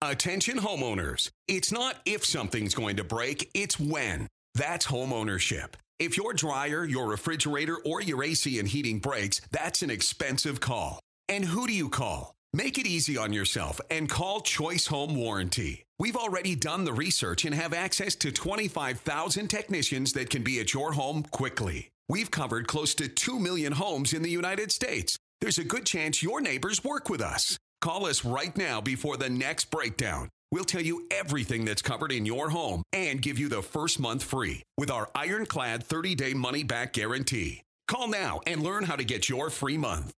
Attention homeowners. It's not if something's going to break, it's when. That's homeownership. If your dryer, your refrigerator, or your AC and heating breaks, that's an expensive call. And who do you call? Make it easy on yourself and call Choice Home Warranty. We've already done the research and have access to 25,000 technicians that can be at your home quickly. We've covered close to 2 million homes in the United States. There's a good chance your neighbors work with us. Call us right now before the next breakdown. We'll tell you everything that's covered in your home and give you the first month free with our ironclad 30-day money-back guarantee. Call now and learn how to get your free month.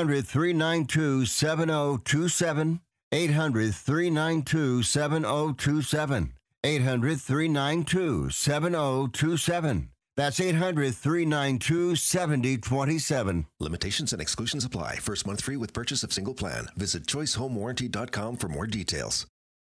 800-392-7027. 800-392-7027. 800-392-7027. That's 800-392-7027. Limitations and exclusions apply. First month free with purchase of single plan. Visit choicehomewarranty.com for more details.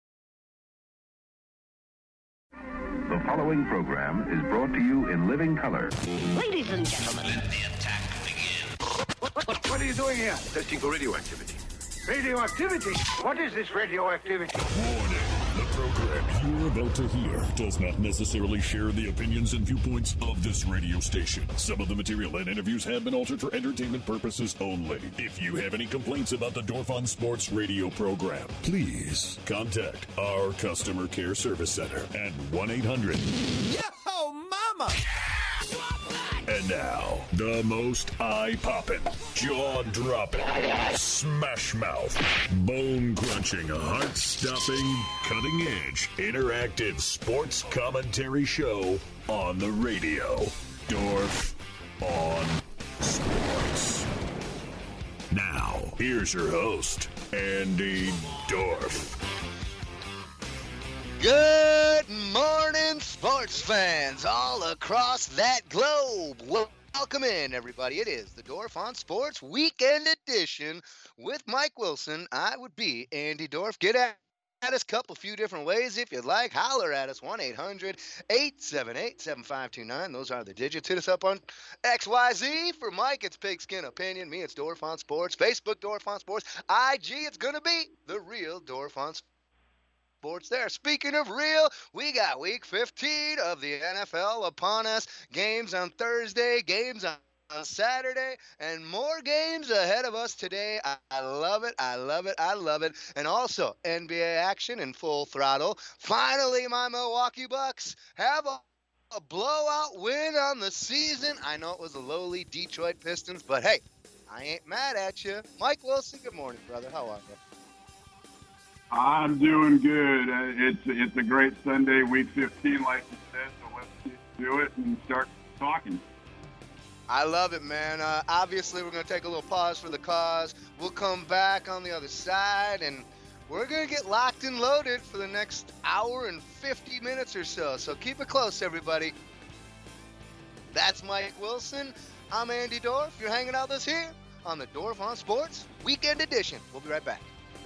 The following program is brought to you in living color. Ladies and gentlemen, let the attack begin. What are you doing here? Testing for radioactivity. Radioactivity? What is this radioactivity? Warning. The program you're about to hear does not necessarily share the opinions and viewpoints of this radio station. Some of the material and interviews have been altered for entertainment purposes only. If you have any complaints about the Dorf on Sports radio program, please contact our customer care service center at 1-800. Yo, mama! And now, the most eye-popping, jaw-dropping, smash-mouth, bone-crunching, heart-stopping, cutting-edge, interactive sports commentary show on the radio. Dorf on Sports. Now, here's your host, Andy Dorf. Good morning, sports fans all across that globe. Welcome in, everybody. It is the Dorf on Sports Weekend Edition with Mike Wilson. I would be Andy Dorf. Get at us a few different ways if you'd like. Holler at us, 1-800-878-7529. Those are the digits. Hit us up on XYZ. For Mike, it's Pigskin Opinion. Me, it's Dorf on Sports. Facebook, Dorf on Sports. IG, it's going to be the real Dorf on Sports. There. Speaking of real, we got week 15 of the NFL upon us. Games on Thursday, games on Saturday, and more games ahead of us today. I love it. I love it. I love it. And also NBA action in full throttle. Finally, my Milwaukee Bucks have a blowout win on the season. I know it was a lowly Detroit Pistons, but hey, I ain't mad at you. Mike Wilson, good morning, brother. How are you? I'm doing good. It's a great Sunday, week 15, like you said, so let's do it and start talking. I love it, man. Obviously, we're going to take a little pause for the cause. We'll come back on the other side, and we're going to get locked and loaded for the next hour and 50 minutes or so. So keep it close, everybody. That's Mike Wilson. I'm Andy Dorf. You're hanging out with us here on the Dorf on Sports Weekend Edition. We'll be right back.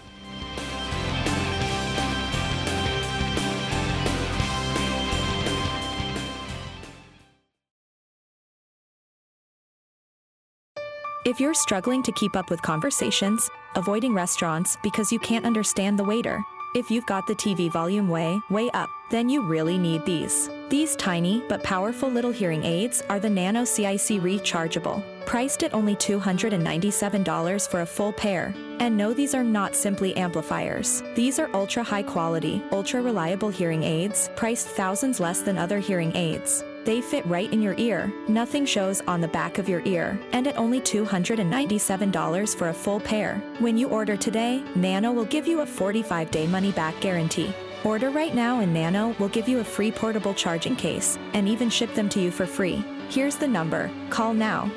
If you're struggling to keep up with conversations, avoiding restaurants because you can't understand the waiter, if you've got the TV volume way up, then you really need these. These tiny but powerful little hearing aids are the Nano CIC Rechargeable, priced at only $297 for a full pair. And no, these are not simply amplifiers. These are ultra high quality, ultra reliable hearing aids, priced thousands less than other hearing aids. They fit right in your ear, nothing shows on the back of your ear, and at only $297 for a full pair. When you order today, Nano will give you a 45-day money-back guarantee. Order right now and Nano will give you a free portable charging case, and even ship them to you for free. Here's the number. Call now.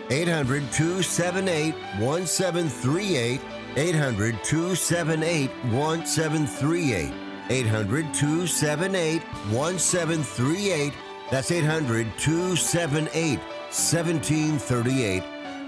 800-278-1738. 800-278-1738. 800-278-1738. That's 800-278-1738.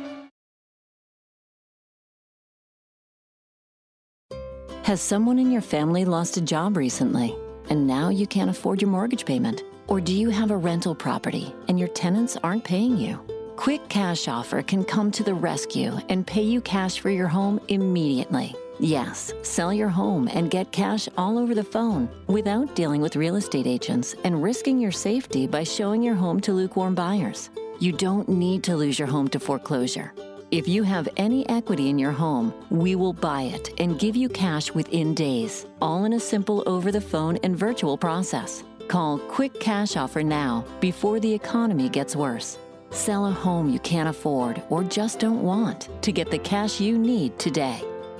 Has someone in your family lost a job recently, and now you can't afford your mortgage payment? Or do you have a rental property and your tenants aren't paying you? Quick Cash Offer can come to the rescue and pay you cash for your home immediately. Yes, sell your home and get cash all over the phone without dealing with real estate agents and risking your safety by showing your home to lukewarm buyers. You don't need to lose your home to foreclosure. If you have any equity in your home, we will buy it and give you cash within days, all in a simple over-the-phone and virtual process. Call Quick Cash Offer now before the economy gets worse. Sell a home you can't afford or just don't want to get the cash you need today.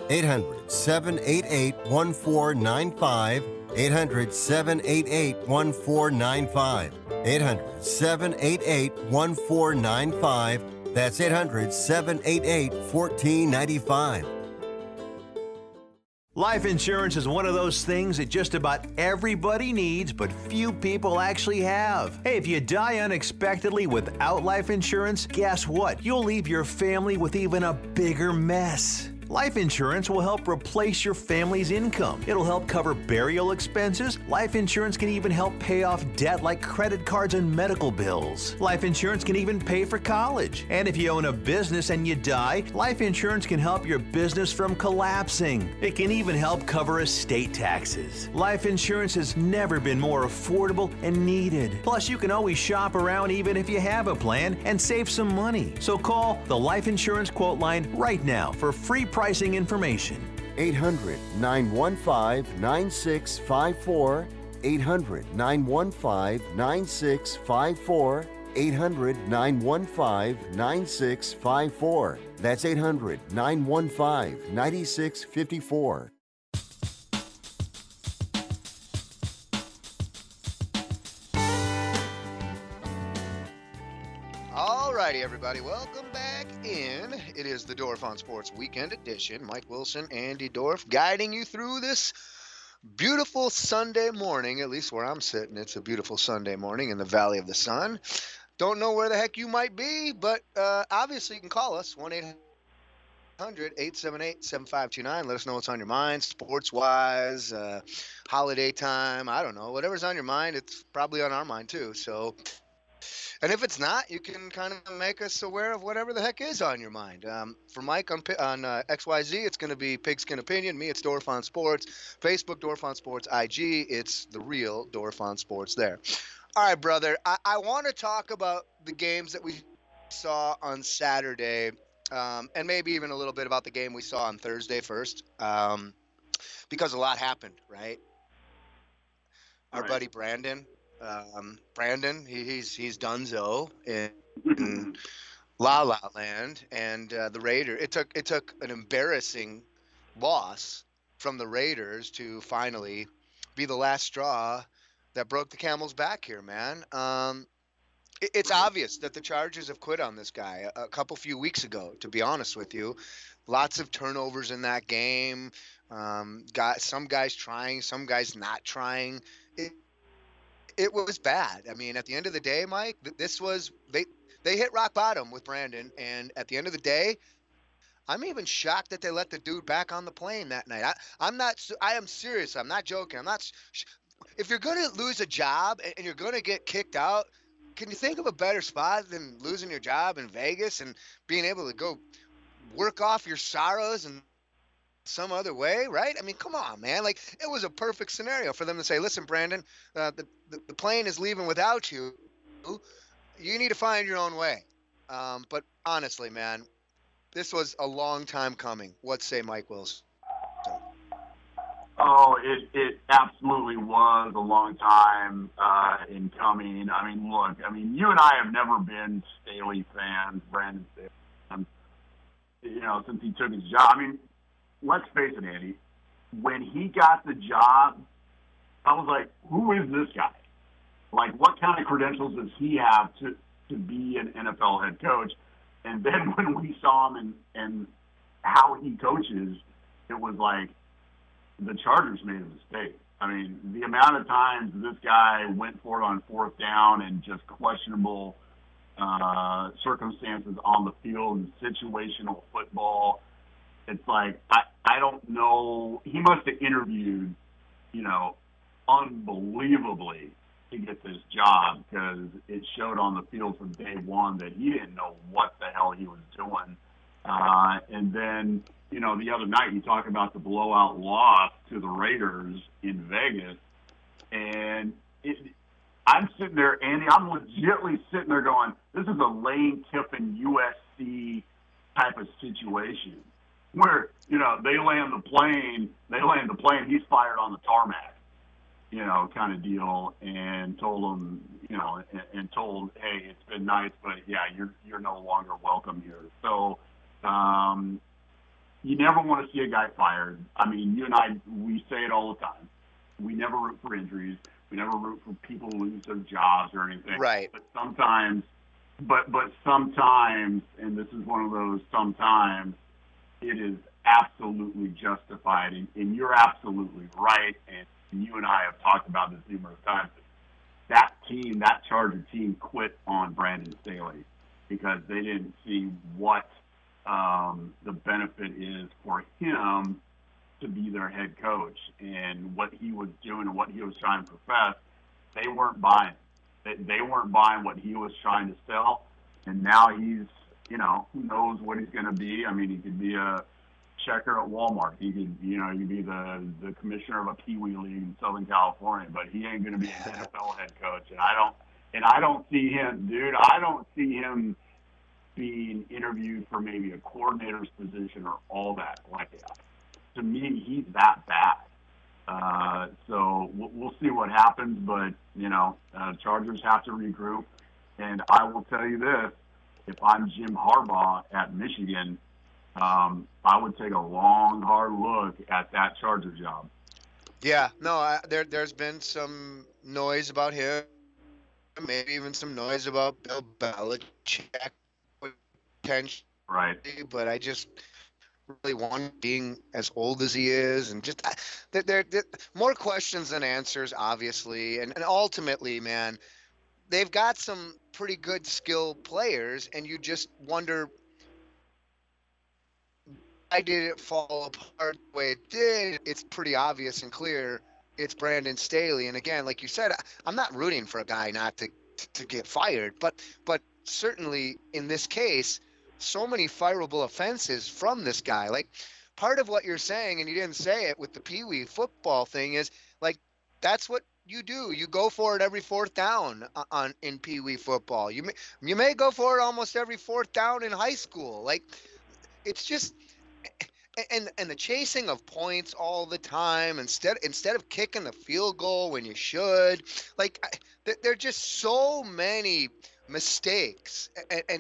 800-788-1495. 800-788-1495. 800-788-1495. That's 800-788-1495. Life insurance is one of those things that just about everybody needs, but few people actually have. Hey, if you die unexpectedly without life insurance, guess what? You'll leave your family with even a bigger mess. Life insurance will help replace your family's income. It'll help cover burial expenses. Life insurance can even help pay off debt like credit cards and medical bills. Life insurance can even pay for college. And if you own a business and you die, life insurance can help your business from collapsing. It can even help cover estate taxes. Life insurance has never been more affordable and needed. Plus, you can always shop around even if you have a plan and save some money. So call the Life Insurance Quote Line right now for free pricing information. 800-915-9654. 800-915-9654. 800-915-9654. That's 800-915-9654. Alrighty, everybody, welcome back in. It is the Dorf on Sports Weekend Edition. Mike Wilson, Andy Dorf, guiding you through this beautiful Sunday morning, at least where I'm sitting. It's a beautiful Sunday morning in the Valley of the Sun. Don't know where the heck you might be, but obviously you can call us, 1-800-878-7529. Let us know what's on your mind, sports-wise, holiday time, I don't know. Whatever's on your mind, it's probably on our mind too. So, and if it's not, you can kind of make us aware of whatever the heck is on your mind. For Mike on XYZ, it's going to be Pigskin Opinion. Me, it's Dorf on Sports. Facebook, Dorf on Sports. IG, it's the real Dorf on Sports there. All right, brother. I want to talk about the games that we saw on Saturday, and maybe even a little bit about the game we saw on Thursday first, because a lot happened, right? Our buddy Brandon, he's donezo in La La Land, and the Raiders. It took an embarrassing loss from the Raiders to finally be the last straw that broke the camel's back here, man. It's obvious that the Chargers have quit on this guy a few weeks ago, to be honest with you. Lots of turnovers in that game. Got some guys trying, some guys not trying. It was bad. I mean, at the end of the day, Mike, this was they hit rock bottom with Brandon, and at the end of the day, I'm even shocked that they let the dude back on the plane that night. I am serious. I'm not joking. If you're going to lose a job and you're going to get kicked out, can you think of a better spot than losing your job in Vegas and being able to go work off your sorrows and some other way, right? I mean, come on, man. Like, it was a perfect scenario for them to say, listen, Brandon, the plane is leaving without you. You need to find your own way. But honestly, man, this was a long time coming. What say Mike Wilson? Oh, it absolutely was a long time in coming. I mean, look, you and I have never been Staley fans, Brandon Staley fans, since he took his job. I mean, let's face it, Andy, when he got the job, I was like, who is this guy? Like, what kind of credentials does he have to be an NFL head coach? And then when we saw him and how he coaches, it was like the Chargers made a mistake. I mean, the amount of times this guy went for it on fourth down and just questionable circumstances on the field and situational football. It's like, I don't know. He must have interviewed, unbelievably to get this job, because it showed on the field from day one that he didn't know what the hell he was doing. And then the other night you talk about the blowout loss to the Raiders in Vegas, and I'm sitting there, Andy, I'm legitimately sitting there going, this is a Lane Kiffin USC type of situation where, they land the plane, he's fired on the tarmac, kind of deal, and told him, and told, hey, it's been nice, but yeah, you're no longer welcome here. So, you never want to see a guy fired. I mean, you and I, we say it all the time. We never root for injuries. We never root for people to lose their jobs or anything. Right. But sometimes, and this is one of those sometimes, it is absolutely justified, and you're absolutely right, and you and I have talked about this numerous times. That Charger team quit on Brandon Staley because they didn't see what the benefit is for him to be their head coach, and what he was doing and what he was trying to profess. They weren't buying. They weren't buying what he was trying to sell, and now he's, who knows what he's going to be. I mean, he could be a checker at Walmart. He could, he could be the commissioner of a Pee Wee league in Southern California, but he ain't going to be an NFL head coach. And I don't see him, dude. I don't see him being interviewed for maybe a coordinator's position or all that like that. To me, he's that bad. So we'll see what happens, but, Chargers have to regroup. And I will tell you this, if I'm Jim Harbaugh at Michigan, I would take a long, hard look at that Charger job. Yeah, no, there's been some noise about him, maybe even some noise about Bill Belichick. Right. But I just really want, being as old as he is, and just there more questions than answers, obviously, and ultimately, man, they've got some pretty good skilled players, and you just wonder, why did it fall apart the way it did? It's pretty obvious and clear. It's Brandon Staley, and again, like you said, I'm not rooting for a guy not to get fired, but certainly in this case, so many fireable offenses from this guy. Like, part of what you're saying, and you didn't say it with the Pee Wee football thing, is like, that's what you do. You go for it every fourth down in Pee Wee football. You may go for it almost every fourth down in high school. Like, it's just, and the chasing of points all the time instead of kicking the field goal when you should. Like, there are just so many mistakes, and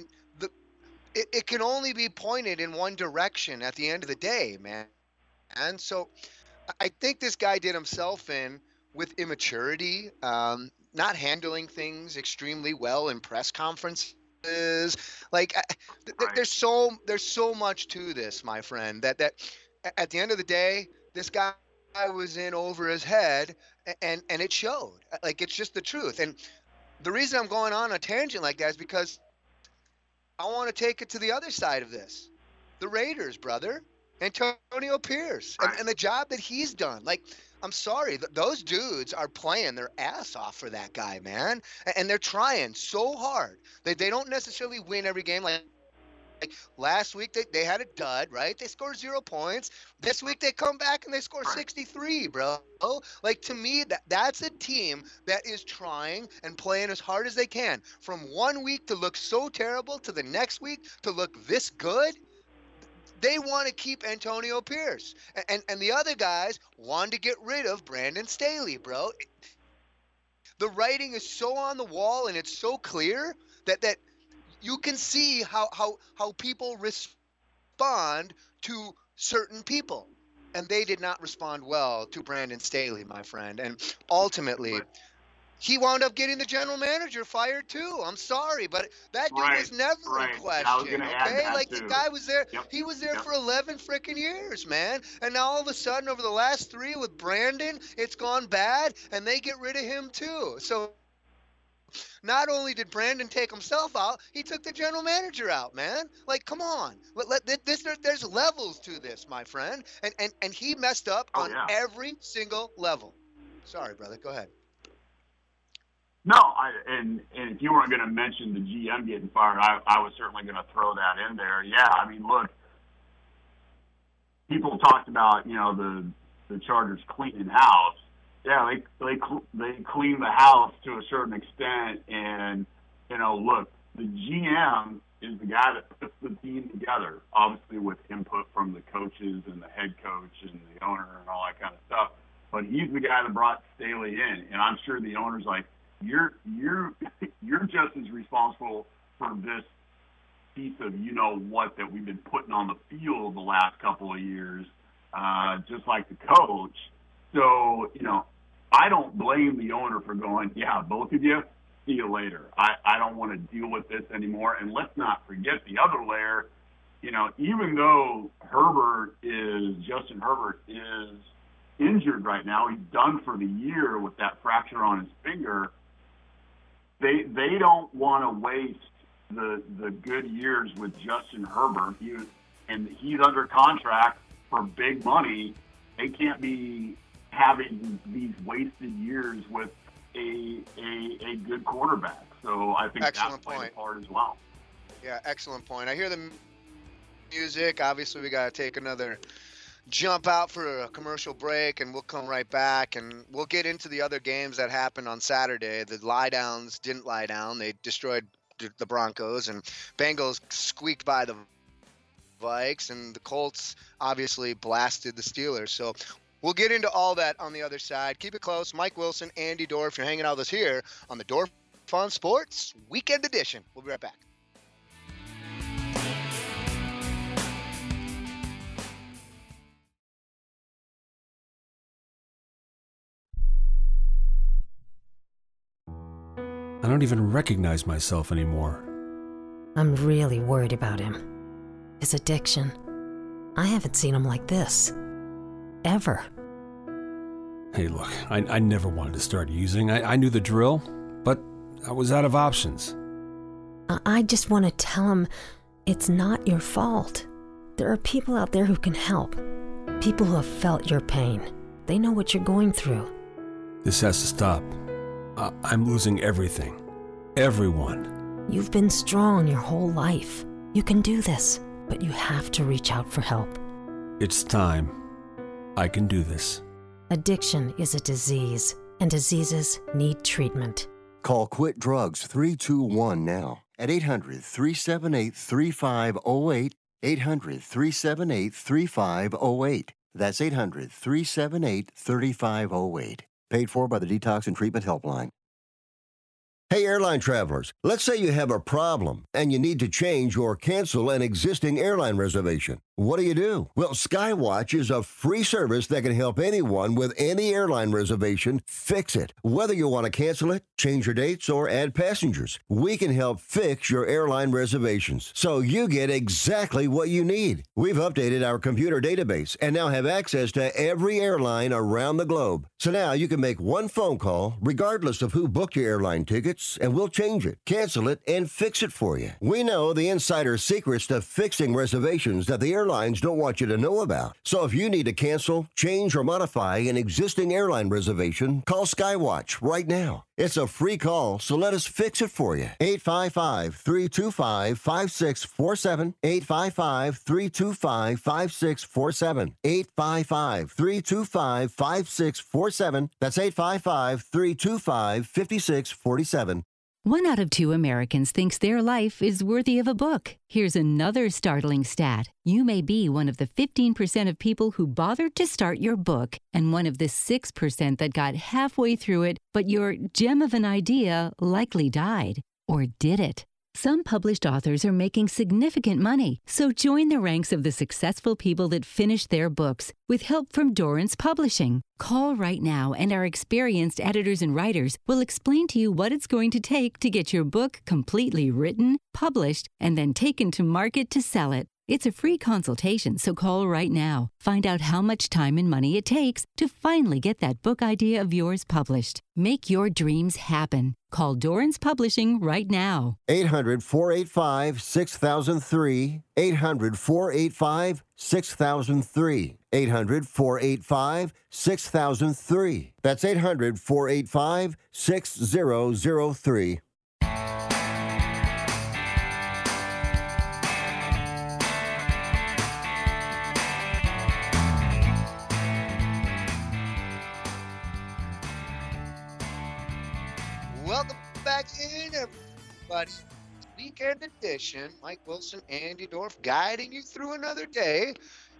it can only be pointed in one direction at the end of the day, man. And so I think this guy did himself in with immaturity, not handling things extremely well in press conferences. Like, there's so much to this, my friend, that at the end of the day, this guy was in over his head, and it showed. Like, it's just the truth. And the reason I'm going on a tangent like that is because I want to take it to the other side of this. The Raiders, brother. Antonio Pierce. And the job that he's done. Like, I'm sorry. Those dudes are playing their ass off for that guy, man. And they're trying so hard. They don't necessarily win every game. Like last week, they had a dud, right? They scored 0 points. This week, they come back and they score 63, bro. Like, to me, that's a team that is trying and playing as hard as they can. From 1 week to look so terrible to the next week to look this good, they want to keep Antonio Pierce. And the other guys want to get rid of Brandon Staley, bro. The writing is so on the wall and it's so clear that you can see how people respond to certain people. And they did not respond well to Brandon Staley, my friend. And ultimately, he wound up getting the general manager fired too. I'm sorry, but that dude was never in question. Okay, like, the guy was there. Yep. He was there for 11 freaking years, man. And now all of a sudden, over the last 3 with Brandon, it's gone bad, and they get rid of him too. So not only did Brandon take himself out, he took the general manager out, man. Like, come on. There's levels to this, my friend. And he messed up on every single level. Sorry, brother. Go ahead. No, and if you weren't going to mention the GM getting fired, I was certainly going to throw that in there. Yeah, I mean, look, people talked about, the Chargers cleaning house. Yeah, they clean the house to a certain extent, and look, the GM is the guy that puts the team together, obviously with input from the coaches and the head coach and the owner and all that kind of stuff. But he's the guy that brought Staley in, and I'm sure the owner's like, you're just as responsible for this piece of what that we've been putting on the field the last couple of years, just like the coach. So I don't blame the owner for going, yeah, both of you, see you later. I don't want to deal with this anymore. And let's not forget the other layer. Even though Justin Herbert is injured right now, he's done for the year with that fracture on his finger. They don't want to waste the good years with Justin Herbert. He's under contract for big money. They can't be having these wasted years with a good quarterback. So I think that's playing a part as well. Yeah, excellent point. I hear the music. Obviously, we got to take another jump out for a commercial break, and we'll come right back, and we'll get into the other games that happened on Saturday. The lie-downs didn't lie down. They destroyed the Broncos, and Bengals squeaked by the Vikes, and the Colts obviously blasted the Steelers. So we'll get into all that on the other side. Keep it close. Mike Wilson, Andy Dorf, you're hanging out with us here on the Dorf on Sports Weekend Edition. We'll be right back. I don't even recognize myself anymore. I'm really worried about him. His addiction. I haven't seen him like this. Ever. Hey, look, I never wanted to start using. I knew the drill, but I was out of options. I just want to tell him it's not your fault. There are people out there who can help. People who have felt your pain. They know what you're going through. This has to stop. I'm losing everything. Everyone. You've been strong your whole life. You can do this, but you have to reach out for help. It's time. I can do this. Addiction is a disease, and diseases need treatment. Call Quit Drugs 321 now at 800-378-3508, 800-378-3508. That's 800-378-3508. Paid for by the Detox and Treatment Helpline. Hey, airline travelers, let's say you have a problem and you need to change or cancel an existing airline reservation. What do? Well, Skywatch is a free service that can help anyone with any airline reservation fix it. Whether you want to cancel it, change your dates, or add passengers, we can help fix your airline reservations so you get exactly what you need. We've updated our computer database and now have access to every airline around the globe. So now you can make one phone call regardless of who booked your airline tickets, and we'll change it, cancel it, and fix it for you. We know the insider secrets to fixing reservations that the airlines don't want you to know about. So if you need to cancel, change, or modify an existing airline reservation, call Skywatch right now. It's a free call, so let us fix it for you. 855-325-5647. 855-325-5647. 855-325-5647. That's 855-325-5647. 1 out of 2 Americans thinks their life is worthy of a book. Here's another startling stat. You may be one of the 15% of people who bothered to start your book and one of the 6% that got halfway through it, but your gem of an idea likely died. Or did it? Some published authors are making significant money, so join the ranks of the successful people that finish their books with help from Dorrance Publishing. Call right now, and our experienced editors and writers will explain to you what it's going to take to get your book completely written, published, and then taken to market to sell it. It's a free consultation, so call right now. Find out how much time and money it takes to finally get that book idea of yours published. Make your dreams happen. Call Dorrance Publishing right now. 800-485-6003. 800-485-6003. 800-485-6003. That's 800-485-6003. Welcome back in, everybody. Weekend edition. Mike Wilson, Andy Dorf, guiding you through another day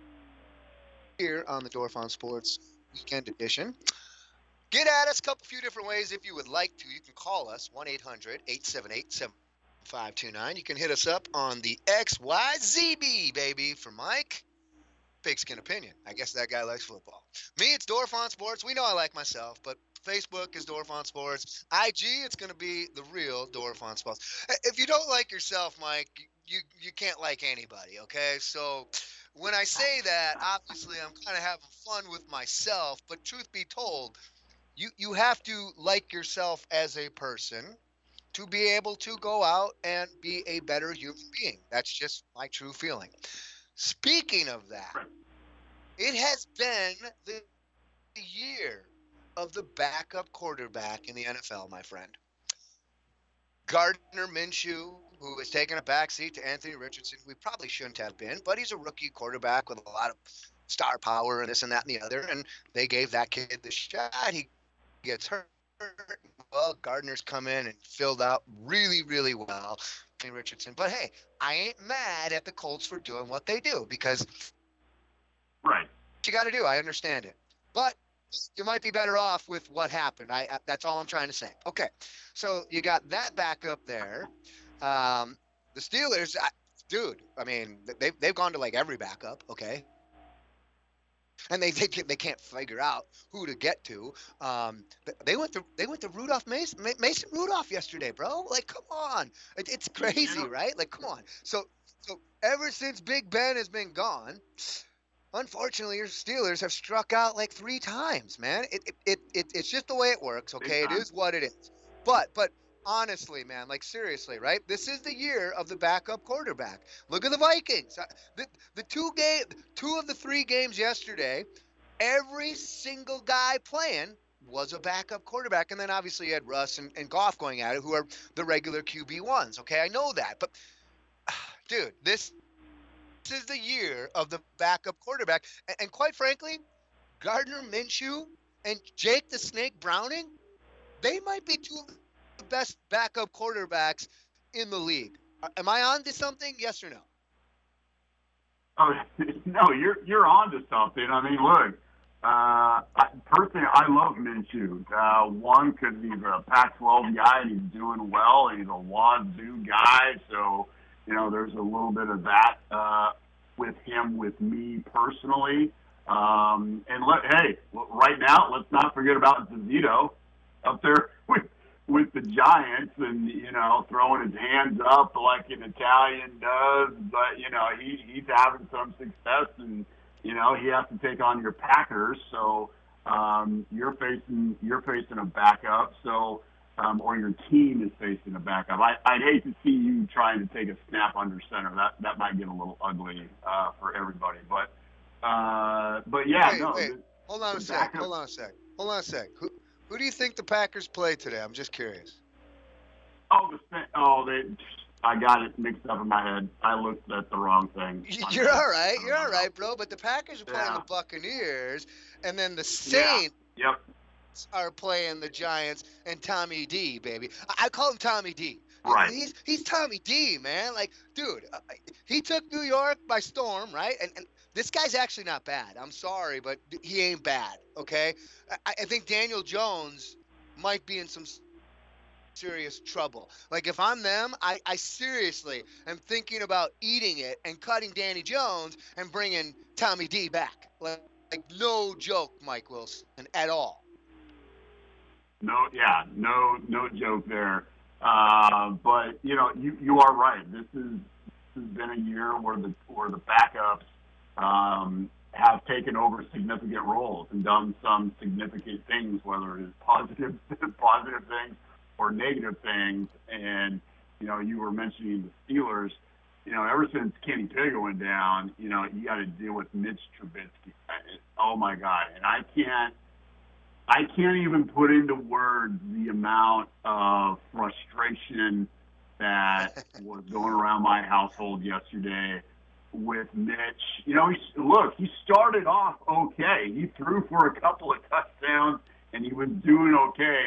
here on the Dorf on Sports Weekend Edition. Get at us a few different ways if you would like to. You can call us 1-800-878-7529. You can hit us up on the XYZB, baby, for Mike. Pigskin Opinion. I guess that guy likes football. Me, it's Dorf on Sports. We know I like myself, but Facebook is Dorf on Sports. IG, it's going to be the real Dorf on Sports. If you don't like yourself, Mike, you can't like anybody, okay? So when I say that, obviously I'm kind of having fun with myself, but truth be told, you have to like yourself as a person to be able to go out and be a better human being. That's just my true feeling. Speaking of that, it has been the year of the backup quarterback in the NFL, my friend. Gardner Minshew, who has taken a backseat to Anthony Richardson, who he probably shouldn't have been, but he's a rookie quarterback with a lot of star power and this and that and the other, and they gave that kid the shot. He gets hurt. Well, Gardner's come in and filled out really, really well. Anthony Richardson. But hey, I ain't mad at the Colts for doing what they do because right, you got to do. I understand it. But you might be better off with what happened. That's all I'm trying to say. Okay, so you got that backup there. The Steelers, dude, I mean, they've gone to like every backup, okay? And they can't figure out who to get to. They went to Rudolph Mason Rudolph yesterday, bro. Like, come on, it's crazy, right? Like, come on. So ever since Big Ben has been gone, unfortunately, your Steelers have struck out like 3 times, man. It's just the way it works, okay? It is what it is. But honestly, man, like seriously, right? This is the year of the backup quarterback. Look at the Vikings. The two of the 3 games yesterday, every single guy playing was a backup quarterback. And then obviously you had Russ and Goff going at it, who are the regular QB1s, okay? I know that. But, dude, this is the year of the backup quarterback. And quite frankly, Gardner Minshew and Jake the Snake Browning, they might be 2 of the best backup quarterbacks in the league. Am I on to something? Yes or no? Oh, no, you're on to something. I mean, look, personally, I love Minshew. One, because he's a Pac-12 guy and he's doing well, and he's a Wazoo guy, so there's a little bit of that with him, with me personally. And right now, let's not forget about Zito up there with the Giants, and throwing his hands up like an Italian does. But he's having some success, and he has to take on your Packers. So you're facing a backup. So. Or your team is facing a backup. I'd hate to see you trying to take a snap under center. That might get a little ugly for everybody. But yeah, wait. Hold on a sec. Who do you think the Packers play today? I'm just curious. I got it mixed up in my head. I looked at the wrong thing. You're all right. You're all right, bro. But the Packers are playing the Buccaneers, and then the Saints. Yeah. Yep. Are playing the Giants and Tommy D, baby. I call him Tommy D. Right. He's Tommy D, man. Like, dude, he took New York by storm, right? And this guy's actually not bad. I'm sorry, but he ain't bad, okay? I think Daniel Jones might be in some serious trouble. Like, if I'm them, I seriously am thinking about eating it and cutting Danny Jones and bringing Tommy D back. Like no joke, Mike Wilson, at all. No joke there. But you are right. This has been a year where the backups have taken over significant roles and done some significant things, whether it is positive things or negative things. And you were mentioning the Steelers. Ever since Kenny Pickett went down, you got to deal with Mitch Trubisky. Oh my God! And I can't even put into words the amount of frustration that was going around my household yesterday with Mitch. He started off okay. He threw for a couple of touchdowns, and he was doing okay.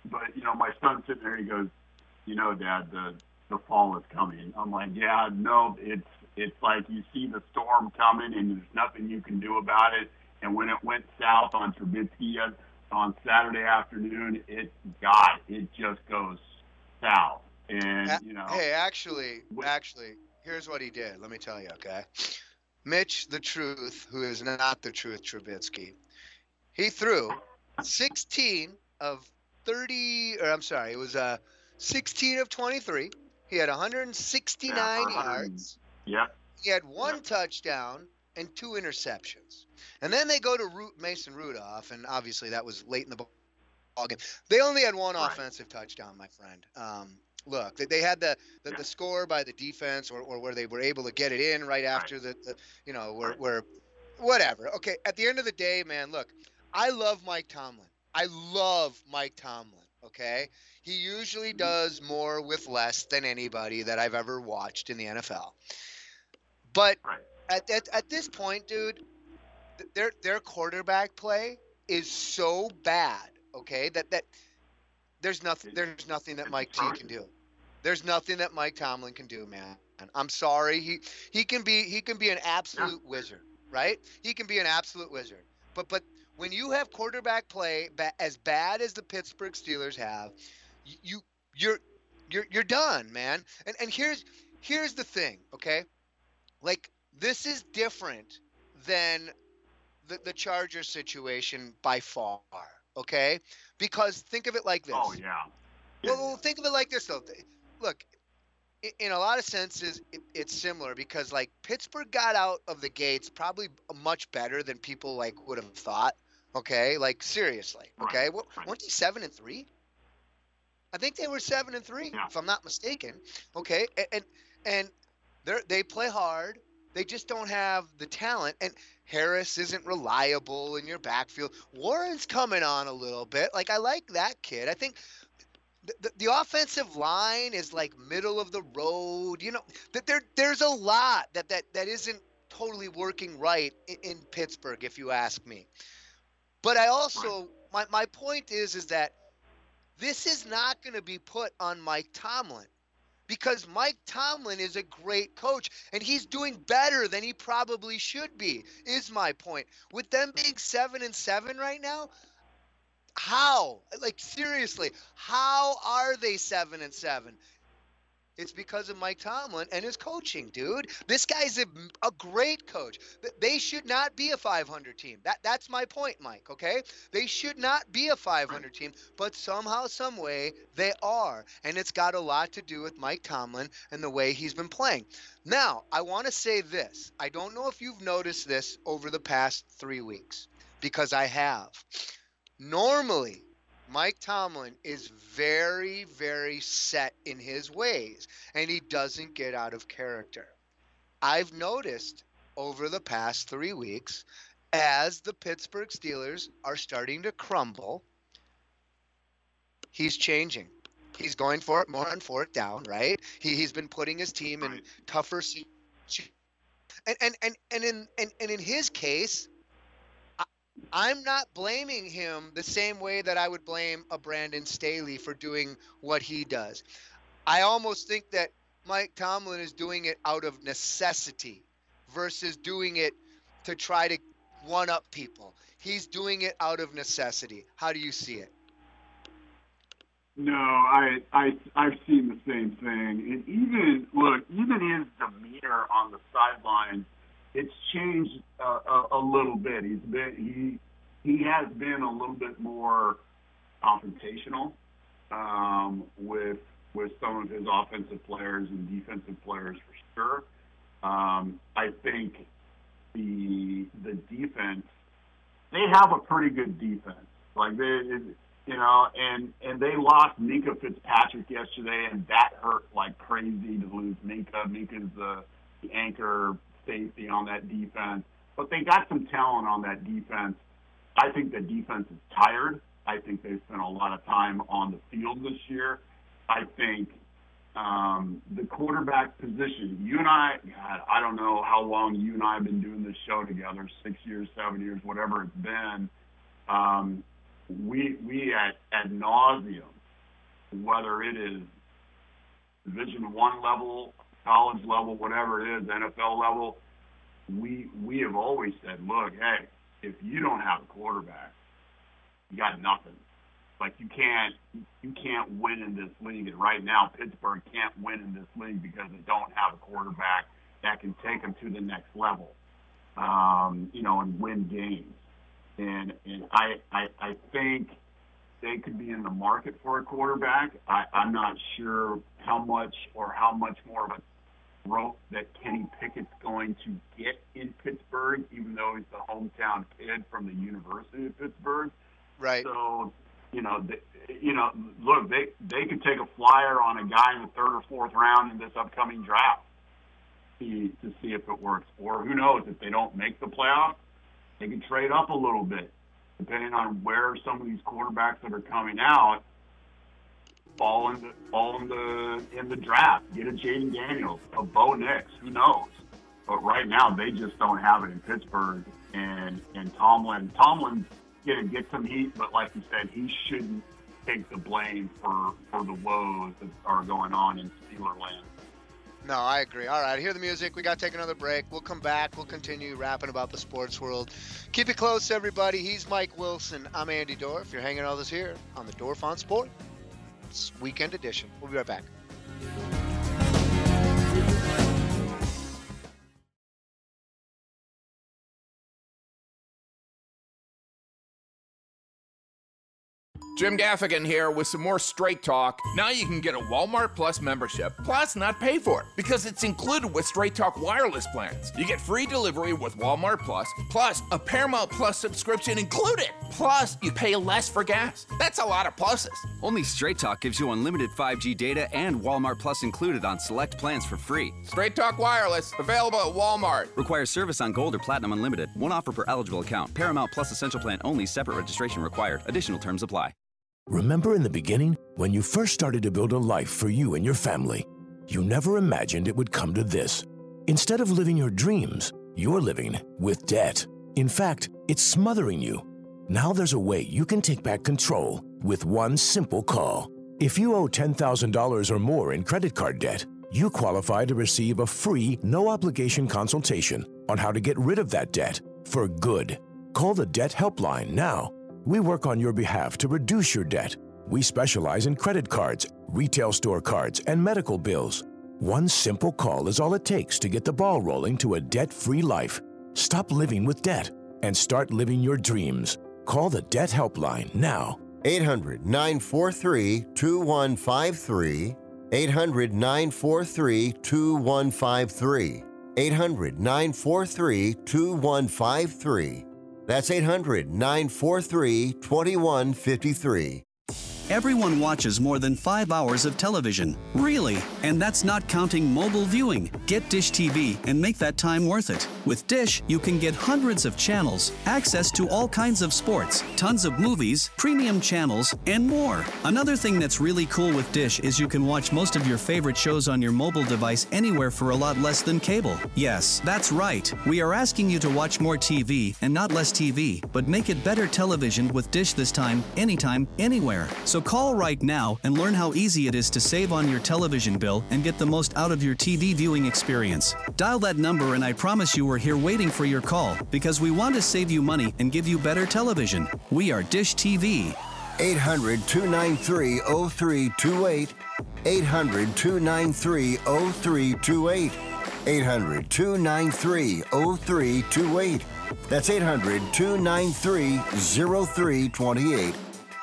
my son's sitting there. He goes, Dad, the fall is coming. I'm like, yeah, no, it's like you see the storm coming and there's nothing you can do about it. And when it went south on Trubisky on Saturday afternoon, it just goes south. And Hey, actually, here's what he did. Let me tell you, okay? Mitch the Truth, who is not the Truth Trubisky, he threw 16 of 30, or I'm sorry, it was 16 of 23. He had 169 yards. Yep. He had one touchdown and 2 interceptions. And then they go to Mason Rudolph, and obviously that was late in the ball game. They only had one offensive touchdown, my friend. Look, they had the score by the defense, or where they were able to get it in right after where whatever. Okay, at the end of the day, man, look, I love Mike Tomlin. Okay, he usually does more with less than anybody that I've ever watched in the NFL. But at this point, dude, their quarterback play is so bad. Okay, that there's nothing that Mike T can do. There's nothing that Mike Tomlin can do, man. I'm sorry. He can be an absolute wizard, right? He can be an absolute wizard. But when you have quarterback play as bad as the Pittsburgh Steelers have, you're done, man. And here's the thing, okay? Like, this is different than the Chargers situation by far, okay? Because think of it like this. Oh, yeah. Well, think of it like this, though. Look, in a lot of senses, it's similar because, like, Pittsburgh got out of the gates probably much better than people, like, would have thought, okay? Like, seriously, okay? Weren't they 7-3? I think they were 7-3, if I'm not mistaken, okay? And they play hard. They just don't have the talent. And Harris isn't reliable in your backfield. Warren's coming on a little bit. Like, I like that kid. I think the offensive line is like middle of the road. There's a lot that isn't totally working right in Pittsburgh, if you ask me. But I also, my point is that this is not going to be put on Mike Tomlin. Because Mike Tomlin is a great coach, and he's doing better than he probably should be, is my point. With them being 7-7 right now, how? Like, seriously, how are they 7-7? It's because of Mike Tomlin and his coaching, dude. This guy's a great coach. They should not be a 500 team. That's my point, Mike, okay? They should not be a 500 team, but somehow, some way, they are. And it's got a lot to do with Mike Tomlin and the way he's been playing. Now, I want to say this. I don't know if you've noticed this over the past 3 weeks, because I have. Normally, Mike Tomlin is very, very set in his ways, and he doesn't get out of character. I've noticed over the past 3 weeks, as the Pittsburgh Steelers are starting to crumble, he's changing. He's going for it more on fourth down, right? He's been putting his team in tougher situations. And in his case, I'm not blaming him the same way that I would blame a Brandon Staley for doing what he does. I almost think that Mike Tomlin is doing it out of necessity versus doing it to try to one-up people. He's doing it out of necessity. How do you see it? No, I've seen the same thing. And even his demeanor on the sideline, it's changed a little bit. He has been a little bit more confrontational with some of his offensive players and defensive players for sure. I think the defense, they have a pretty good defense. Like and they lost Minkah Fitzpatrick yesterday, and that hurt like crazy to lose Minkah. Minka's the anchor safety on that defense, but they got some talent on that defense. I think the defense is tired. I think they've spent a lot of time on the field this year. I think the quarterback position, you and I don't know how long you and I have been doing this show together, 6 years, 7 years, whatever it's been. We ad nauseum whether it is Division I level, college level, whatever it is, NFL level, we have always said, look, hey, if you don't have a quarterback, you got nothing. Like you can't win in this league. And right now, Pittsburgh can't win in this league because they don't have a quarterback that can take them to the next level, and win games. And I think they could be in the market for a quarterback. I'm not sure how much more of a growth that Kenny Pickett's going to get in Pittsburgh, even though he's the hometown kid from the University of Pittsburgh. Right. So, look, they could take a flyer on a guy in the third or fourth round in this upcoming draft to see if it works. Or who knows, if they don't make the playoffs, they can trade up a little bit, depending on where some of these quarterbacks that are coming out fall in the draft. Get a Jaden Daniels, a Bo Nix, who knows? But right now, they just don't have it in Pittsburgh. And Tomlin's going to get some heat, but like you said, he shouldn't take the blame for the woes that are going on in Steeler land. No, I agree. All right, hear the music. We got to take another break. We'll come back. We'll continue rapping about the sports world. Keep it close, everybody. He's Mike Wilson. I'm Andy Dorff. You're hanging out with us here on the Dorff on Sport. It's Weekend Edition. We'll be right back. Jim Gaffigan here with some more Straight Talk. Now you can get a Walmart Plus membership, plus not pay for it, because it's included with Straight Talk wireless plans. You get free delivery with Walmart plus a Paramount Plus subscription included. Plus, you pay less for gas. That's a lot of pluses. Only Straight Talk gives you unlimited 5G data and Walmart Plus included on select plans for free. Straight Talk wireless, available at Walmart. Requires service on Gold or Platinum Unlimited. One offer per eligible account. Paramount Plus Essential Plan only. Separate registration required. Additional terms apply. Remember in the beginning, when you first started to build a life for you and your family, you never imagined it would come to this. Instead of living your dreams, you're living with debt. In fact, it's smothering you. Now there's a way you can take back control with one simple call. If you owe $10,000 or more in credit card debt, you qualify to receive a free, no-obligation consultation on how to get rid of that debt for good. Call the Debt Helpline now. We work on your behalf to reduce your debt. We specialize in credit cards, retail store cards, and medical bills. One simple call is all it takes to get the ball rolling to a debt-free life. Stop living with debt and start living your dreams. Call the Debt Helpline now. 800-943-2153. 800-943-2153. 800-943-2153. That's 800-943-2153. Everyone watches more than 5 hours of television. Really? And that's not counting mobile viewing. Get Dish TV and make that time worth it. With Dish, you can get hundreds of channels, access to all kinds of sports, tons of movies, premium channels, and more. Another thing that's really cool with Dish is you can watch most of your favorite shows on your mobile device anywhere for a lot less than cable. Yes, that's right. We are asking you to watch more TV and not less TV, but make it better television with Dish this time, anytime, anywhere. So call right now and learn how easy it is to save on your television bill and get the most out of your TV viewing experience. Dial that number and I promise you we're here waiting for your call because we want to save you money and give you better television. We are Dish TV. 800-293-0328. 800-293-0328. 800-293-0328. That's 800-293-0328.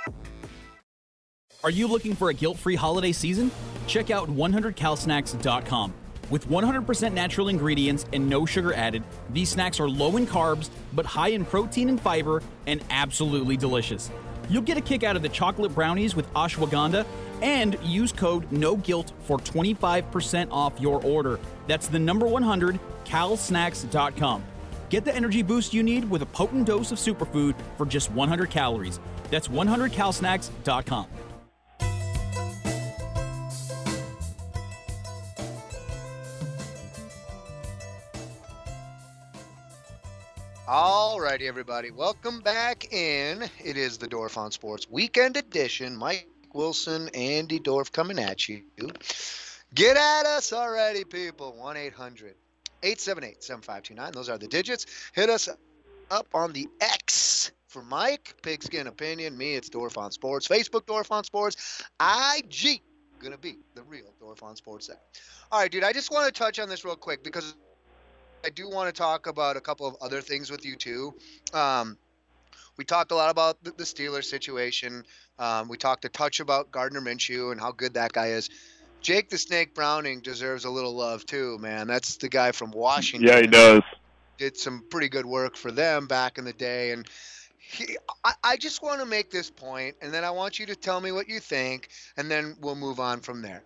Are you looking for a guilt-free holiday season? Check out 100calsnacks.com. With 100% natural ingredients and no sugar added, these snacks are low in carbs, but high in protein and fiber, and absolutely delicious. You'll get a kick out of the chocolate brownies with ashwagandha, and use code NOGUILT for 25% off your order. That's the number 100calsnacks.com. Get the energy boost you need with a potent dose of superfood for just 100 calories. That's 100calsnacks.com. All righty, everybody. Welcome back in. It is the Dorff on Sports Weekend Edition. Mike Mike Wilson, Andy Dorf coming at you. Get at us already, people. 1-800-878-7529. Those are the digits. Hit us up on the X for Mike, Pigskin Opinion. Me, it's Dorf on Sports. Facebook, Dorf on Sports. IG, gonna be the real Dorf on Sports there. All right, dude, I just want to touch on this real quick because I do want to talk about a couple of other things with you, too. We talked a lot about the Steelers situation. We talked a touch about Gardner Minshew and how good that guy is. Jake the Snake Browning deserves a little love, too, man. That's the guy from Washington. Yeah, he does. Did some pretty good work for them back in the day. And I just want to make this point, and then I want you to tell me what you think, and then we'll move on from there.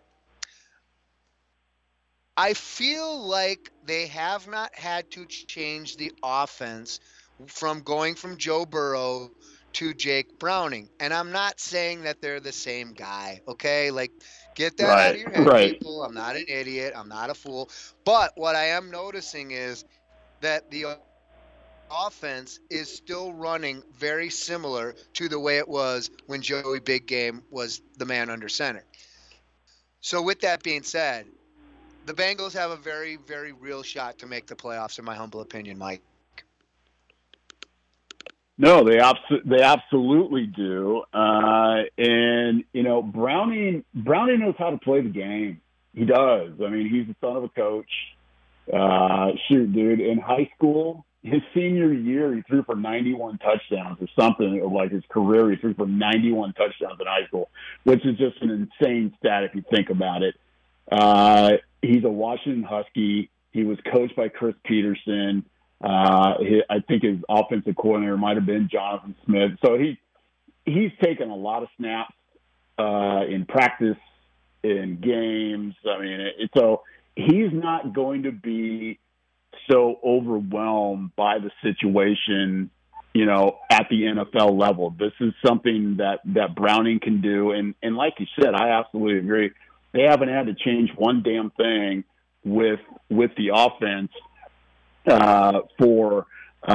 I feel like they have not had to change the offense from going from Joe Burrow to Jake Browning. And I'm not saying that they're the same guy, okay? Like, get that out of your head, people. I'm not an idiot. I'm not a fool. But what I am noticing is that the offense is still running very similar to the way it was when Joey Big Game was the man under center. So with that being said, the Bengals have a very, very real shot to make the playoffs, in my humble opinion, Mike. No, they absolutely do. And, you know, Browning knows how to play the game. He does. I mean, he's the son of a coach. Shoot, dude, in high school, his senior year, he threw for 91 touchdowns or something. Like his career, he threw for 91 touchdowns in high school, which is just an insane stat if you think about it. He's a Washington Husky. He was coached by Chris Peterson. I think his offensive coordinator might have been Jonathan Smith. So he's taken a lot of snaps in practice, in games. I mean, so he's not going to be so overwhelmed by the situation, you know, at the NFL level. This is something that Browning can do. And like you said, I absolutely agree. They haven't had to change one damn thing with the offense for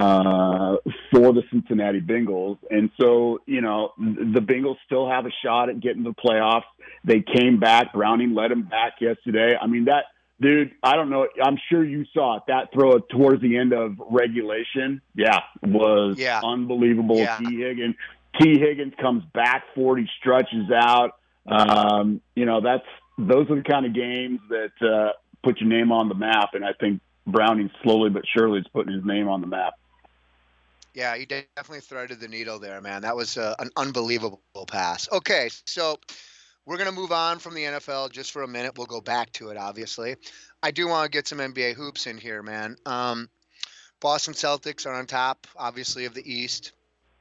the Cincinnati Bengals. And so, you know, the Bengals still have a shot at getting to the playoffs. They came back. Browning led them back yesterday. I mean, that dude, I don't know. I'm sure you saw it. That throw towards the end of regulation, was unbelievable. Yeah. T. Higgins comes back 40, stretches out. You know, those are the kind of games that put your name on the map, and I think Browning slowly but surely is putting his name on the map. Yeah, you definitely threaded the needle there, man. That was an unbelievable pass. Okay, so we're going to move on from the NFL just for a minute. We'll go back to it, obviously. I do want to get some NBA hoops in here, man. Boston Celtics are on top, obviously, of the East.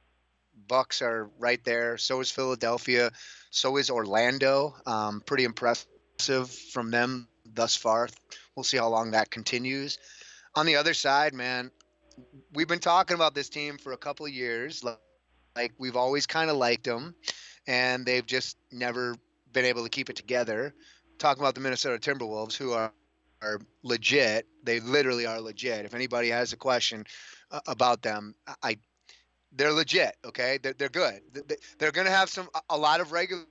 Bucks are right there. So is Philadelphia. So is Orlando. Pretty impressive from them thus far. We'll see how long that continues. On the other side, man, we've been talking about this team for a couple of years. Like we've always kind of liked them, and they've just never been able to keep it together. Talking about the Minnesota Timberwolves, who are legit. They literally are legit. If anybody has a question about them, they're legit. Okay, they're good. They're going to have a lot of regular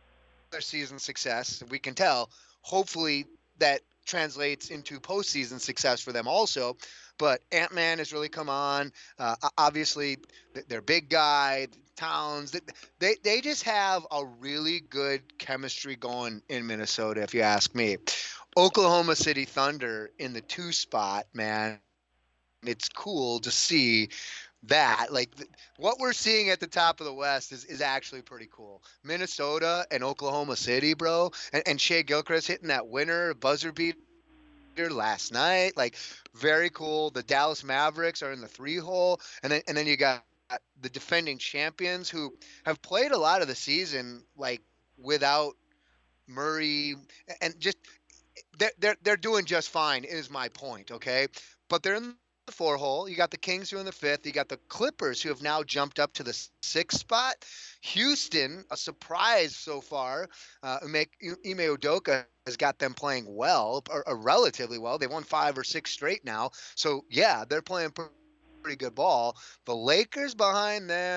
season success. We can tell. Hopefully that translates into postseason success for them also. But Ant-Man has really come on. Obviously, their big guy, Towns, they just have a really good chemistry going in Minnesota, if you ask me. Oklahoma City Thunder in the 2 spot, man. It's cool to see that. Like what we're seeing at the top of the West is actually pretty cool. Minnesota and Oklahoma City, bro. And Shea Gilchrist hitting that winner buzzer beater last night. Like very cool. The Dallas Mavericks are in the 3-hole. And then you got the defending champions who have played a lot of the season like without Murray, and just they're doing just fine is my point, okay? But they're in the 4-hole. You got the Kings who are in the 5th. You got the Clippers who have now jumped up to the 6th spot. Houston, a surprise so far. Ime Udoka has got them playing well, or relatively well. They won 5 or 6 straight now. So yeah, they're playing pretty good ball. The Lakers behind them,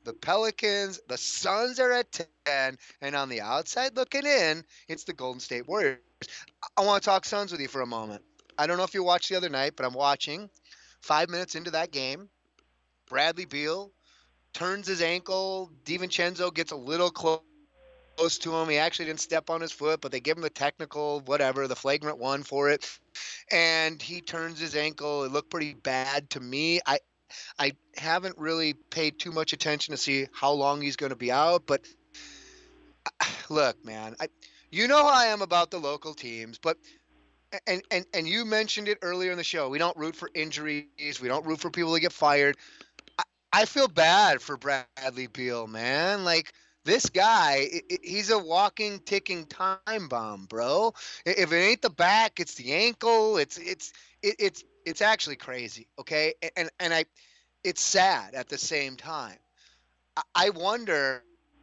the Pelicans, the Suns are at 10, and on the outside looking in, it's the Golden State Warriors. I want to talk Suns with you for a moment. I don't know if you watched the other night, but I'm watching. 5 minutes into that game, Bradley Beal turns his ankle. DiVincenzo gets a little close to him. He actually didn't step on his foot, but they give him the technical, whatever, the flagrant one for it. And he turns his ankle. It looked pretty bad to me. I haven't really paid too much attention to see how long he's going to be out. But look, man, you know how I am about the local teams, but and you mentioned it earlier in the show. We don't root for injuries. We don't root for people to get fired. I feel bad for Bradley Beal, man. Like, this guy, he's a walking, ticking time bomb, bro. If it ain't the back, it's the ankle. It's actually crazy, okay? And it's sad at the same time. I wonder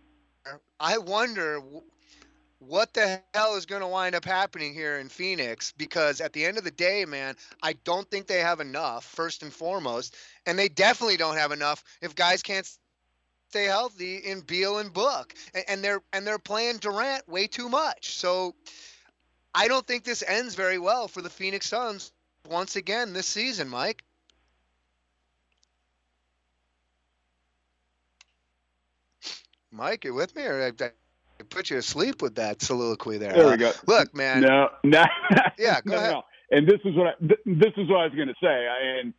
what the hell is going to wind up happening here in Phoenix, because at the end of the day, man, I don't think they have enough, first and foremost, and they definitely don't have enough if guys can't stay healthy in Beal and Book, and they're playing Durant way too much. So I don't think this ends very well for the Phoenix Suns once again this season, Mike. Mike, you with me, or I put you to sleep with that soliloquy there? There we go. Look, man. No. Yeah, go ahead. No. And this is what I was going to say. And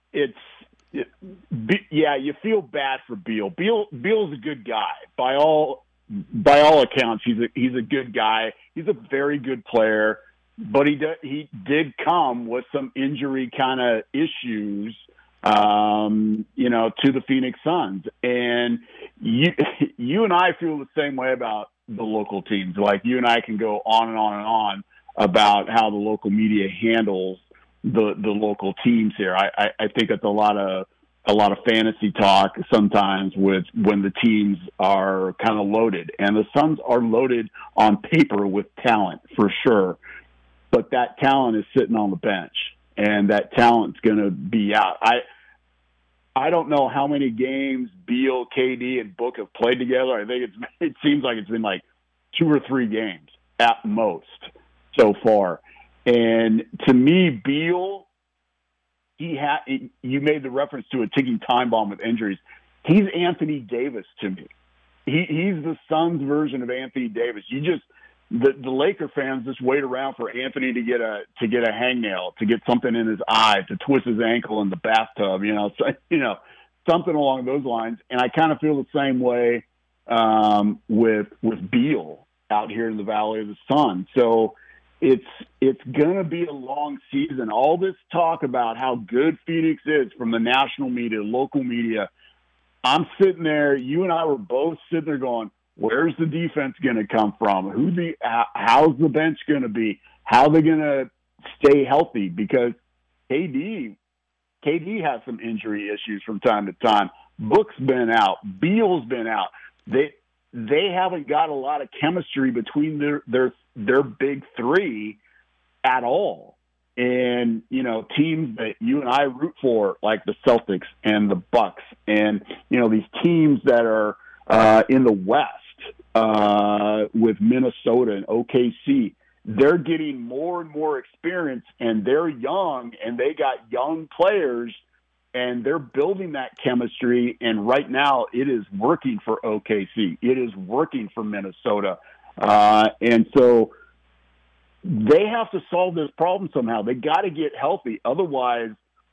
you feel bad for Beal. Beal's a good guy by all accounts. He's a good guy. He's a very good player, but he did come with some injury kind of issues, to the Phoenix Suns. And you and I feel the same way about the local teams. Like, you and I can go on and on and on about how the local media handles the local teams here. I think it's a lot of fantasy talk sometimes with when the teams are kind of loaded, and the Suns are loaded on paper with talent for sure, but that talent is sitting on the bench, and that talent's going to be out. I don't know how many games Beal, KD, and Book have played together. I think it seems like it's been like 2 or 3 games at most so far. And to me, Beal, you made the reference to a ticking time bomb with injuries. He's Anthony Davis to me. He's the Suns version of Anthony Davis. The Laker fans just wait around for Anthony to get a hangnail, to get something in his eye, to twist his ankle in the bathtub, something along those lines. And I kind of feel the same way with Beal out here in the Valley of the Sun. So it's going to be a long season. All this talk about how good Phoenix is from the national media, local media, I'm sitting there, you and I were both sitting there going, where's the defense going to come from? How's the bench going to be? How are they going to stay healthy? Because KD has some injury issues from time to time. Book's been out. Beal's been out. They haven't got a lot of chemistry between their big three at all. And, teams that you and I root for, like the Celtics and the Bucks, and, these teams that are in the West with Minnesota and OKC, they're getting more and more experience, and they're young, and they got young players, and they're building that chemistry. And right now it is working for OKC. It is working for Minnesota. And so they have to solve this problem somehow. They got to get healthy. Otherwise,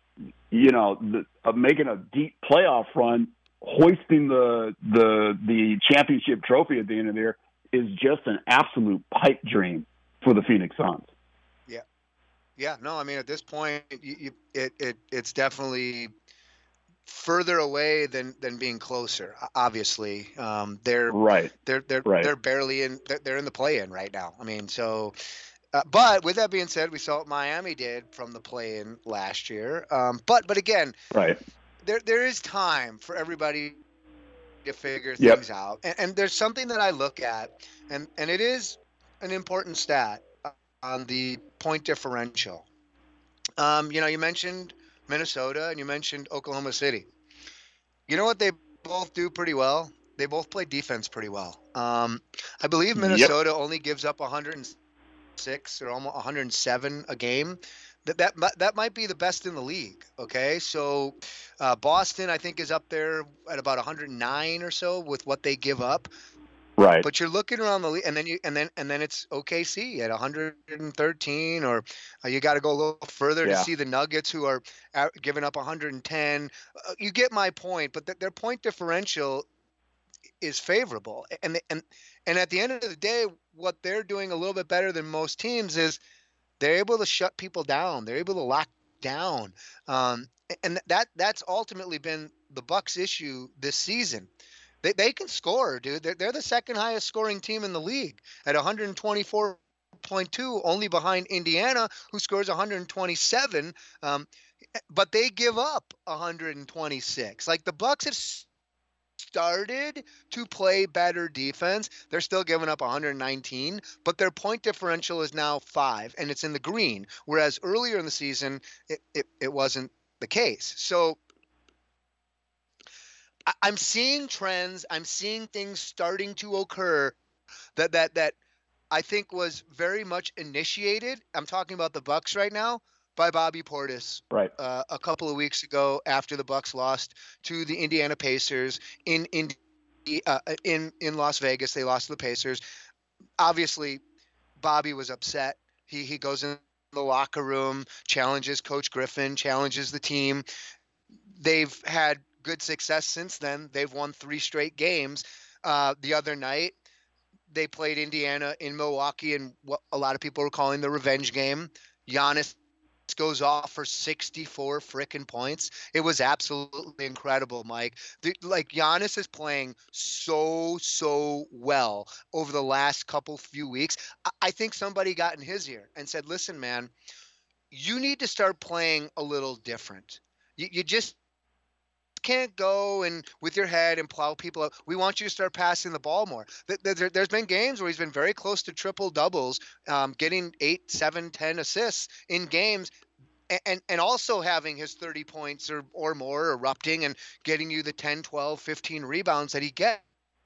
making a deep playoff run, hoisting the championship trophy at the end of the year is just an absolute pipe dream for the Phoenix Suns. Yeah. No, I mean, at this point, it's definitely further away than being closer. Obviously, they're barely in. They're in the play-in right now. I mean, so. But with that being said, we saw what Miami did from the play-in last year. But again, right. There is time for everybody to figure things out. And there's something that I look at, and it is an important stat on the point differential. You mentioned Minnesota and you mentioned Oklahoma City. You know what they both do pretty well. They both play defense pretty well. I believe Minnesota only gives up 106 or almost 107 a game. That might be the best in the league. Okay, so Boston I think is up there at about 109 or so with what they give up. Right. But you're looking around the league, and then it's OKC at 113, or you got to go a little further to see the Nuggets, who are giving up 110. You get my point, but their point differential is favorable, and at the end of the day, what they're doing a little bit better than most teams is they're able to shut people down. They're able to lock down, and that's ultimately been the Bucks' issue this season. They can score, dude. They're the second highest scoring team in the league at 124.2, only behind Indiana, who scores 127. But they give up 126. Like, the Bucks have started to play better defense. They're still giving up 119, but their point differential is now 5, and it's in the green. Whereas earlier in the season, it wasn't the case. So I'm seeing trends. I'm seeing things starting to occur that I think was very much initiated. I'm talking about the Bucks right now, by Bobby Portis. Right. A couple of weeks ago, after the Bucks lost to the Indiana Pacers in Las Vegas, they lost to the Pacers. Obviously, Bobby was upset. He goes in the locker room, challenges Coach Griffin, challenges the team. They've had good success since then. They've won 3 straight games. The other night, they played Indiana in Milwaukee in what a lot of people are calling the revenge game. Giannis goes off for 64 frickin' points. It was absolutely incredible, Mike. Giannis is playing so well over the last few weeks. I think somebody got in his ear and said, listen, man, you need to start playing a little different. You just can't go and with your head and plow people up. We want you to start passing the ball more. There's been games where he's been very close to triple doubles, getting 8, 7, 10 assists in games, and also having his 30 points or more erupting and getting you the 10, 12, 15 rebounds that he gets.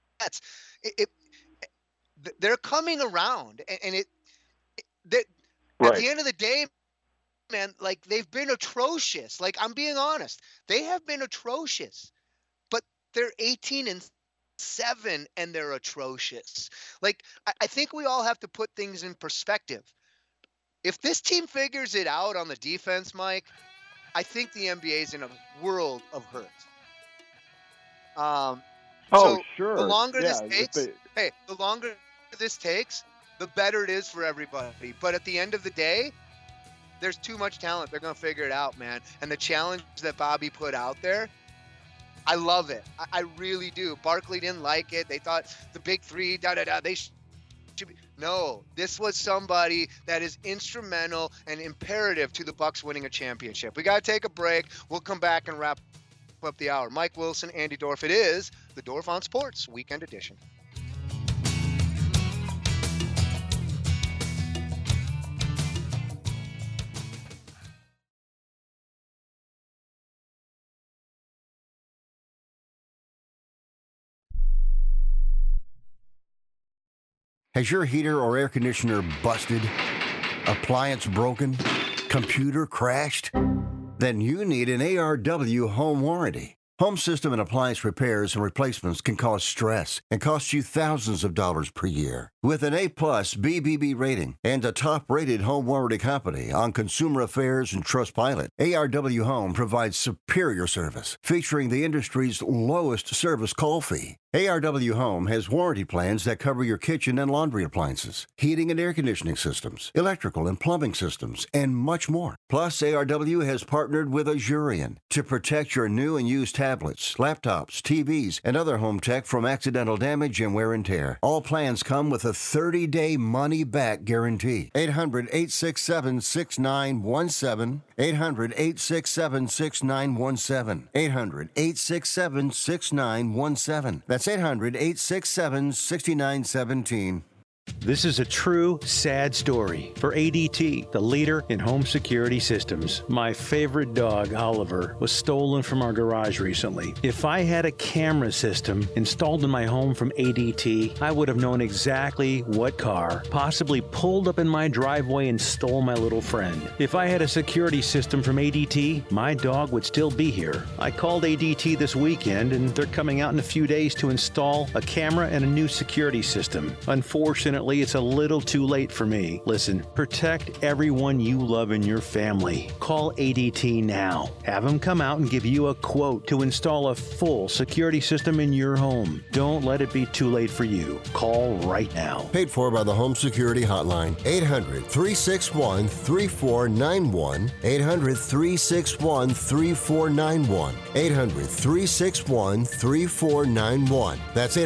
They're coming around, and at the end of the day, man, like, they've been atrocious. Like, I'm being honest. They have been atrocious. But they're 18-7 and they're atrocious. Like, I think we all have to put things in perspective. If this team figures it out on the defense, Mike, I think the NBA is in a world of hurt. Sure. The longer this takes, the better it is for everybody. But at the end of the day, there's too much talent. They're going to figure it out, man. And the challenge that Bobby put out there, I love it. I really do. Barkley didn't like it. They thought the big 3, they should be. No, this was somebody that is instrumental and imperative to the Bucks winning a championship. We got to take a break. We'll come back and wrap up the hour. Mike Wilson, Andy Dorf. It is the Dorf on Sports Weekend Edition. Has your heater or air conditioner busted? Appliance broken? Computer crashed? Then you need an ARW home warranty. Home system and appliance repairs and replacements can cause stress and cost you thousands of dollars per year. With an A-plus BBB rating and a top-rated home warranty company on Consumer Affairs and Trustpilot, ARW Home provides superior service, featuring the industry's lowest service call fee. ARW Home has warranty plans that cover your kitchen and laundry appliances, heating and air conditioning systems, electrical and plumbing systems, and much more. Plus, ARW has partnered with Azurion to protect your new and used tablets, laptops, TVs, and other home tech from accidental damage and wear and tear. All plans come with a 30-day money-back guarantee. 800-867-6917. 800-867-6917. 800-867-6917. That's 800-867-6917. This is a true sad story for ADT, the leader in home security systems. My favorite dog, Oliver, was stolen from our garage recently. If I had a camera system installed in my home from ADT, I would have known exactly what car possibly pulled up in my driveway and stole my little friend. If I had a security system from ADT, my dog would still be here. I called ADT this weekend and they're coming out in a few days to install a camera and a new security system. Unfortunately, it's a little too late for me. Listen, protect everyone you love in your family. Call ADT now. Have them come out and give you a quote to install a full security system in your home. Don't let it be too late for you. Call right now. Paid for by the Home Security Hotline. 800-361-3491. 800-361-3491. 800-361-3491. That's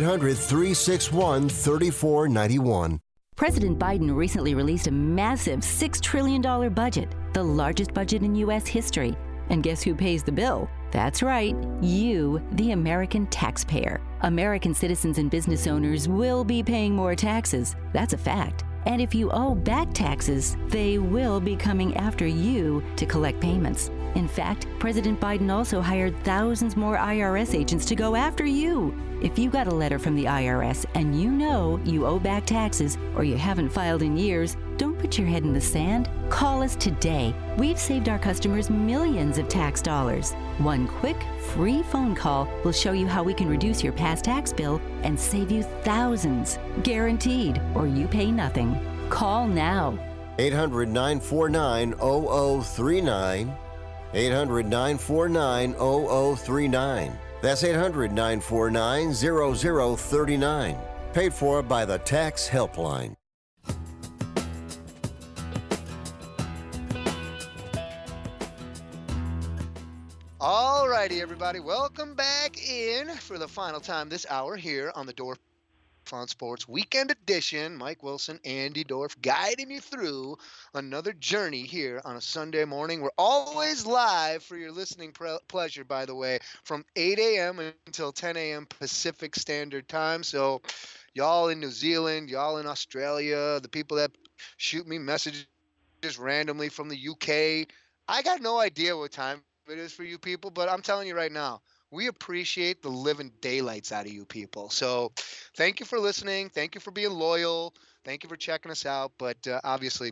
800-361-3491. President Biden recently released a massive $6 trillion budget, the largest budget in U.S. history. And guess who pays the bill? That's right, you, the American taxpayer. American citizens and business owners will be paying more taxes. That's a fact. And if you owe back taxes, they will be coming after you to collect payments. In fact, President Biden also hired thousands more IRS agents to go after you. If you got a letter from the IRS and you know you owe back taxes or you haven't filed in years, don't put your head in the sand. Call us today. We've saved our customers millions of tax dollars. One quick, free phone call will show you how we can reduce your past tax bill and save you thousands. Guaranteed, or you pay nothing. Call now. 800-949-0039. 800-949-0039. That's 800-949-0039. Paid for by the Tax Helpline. All righty, everybody. Welcome back in for the final time this hour here on the Dorf on Sports Weekend Edition. Mike Wilson, Andy Dorf, guiding you through another journey here on a Sunday morning. We're always live for your listening pleasure, by the way, from 8 a.m. until 10 a.m. Pacific Standard Time. So y'all in New Zealand, y'all in Australia, the people that shoot me messages randomly from the UK, I got no idea what time it is for you people, but I'm telling you right now, we appreciate the living daylights out of you people. So thank you for listening. Thank you for being loyal. Thank you for checking us out. But obviously,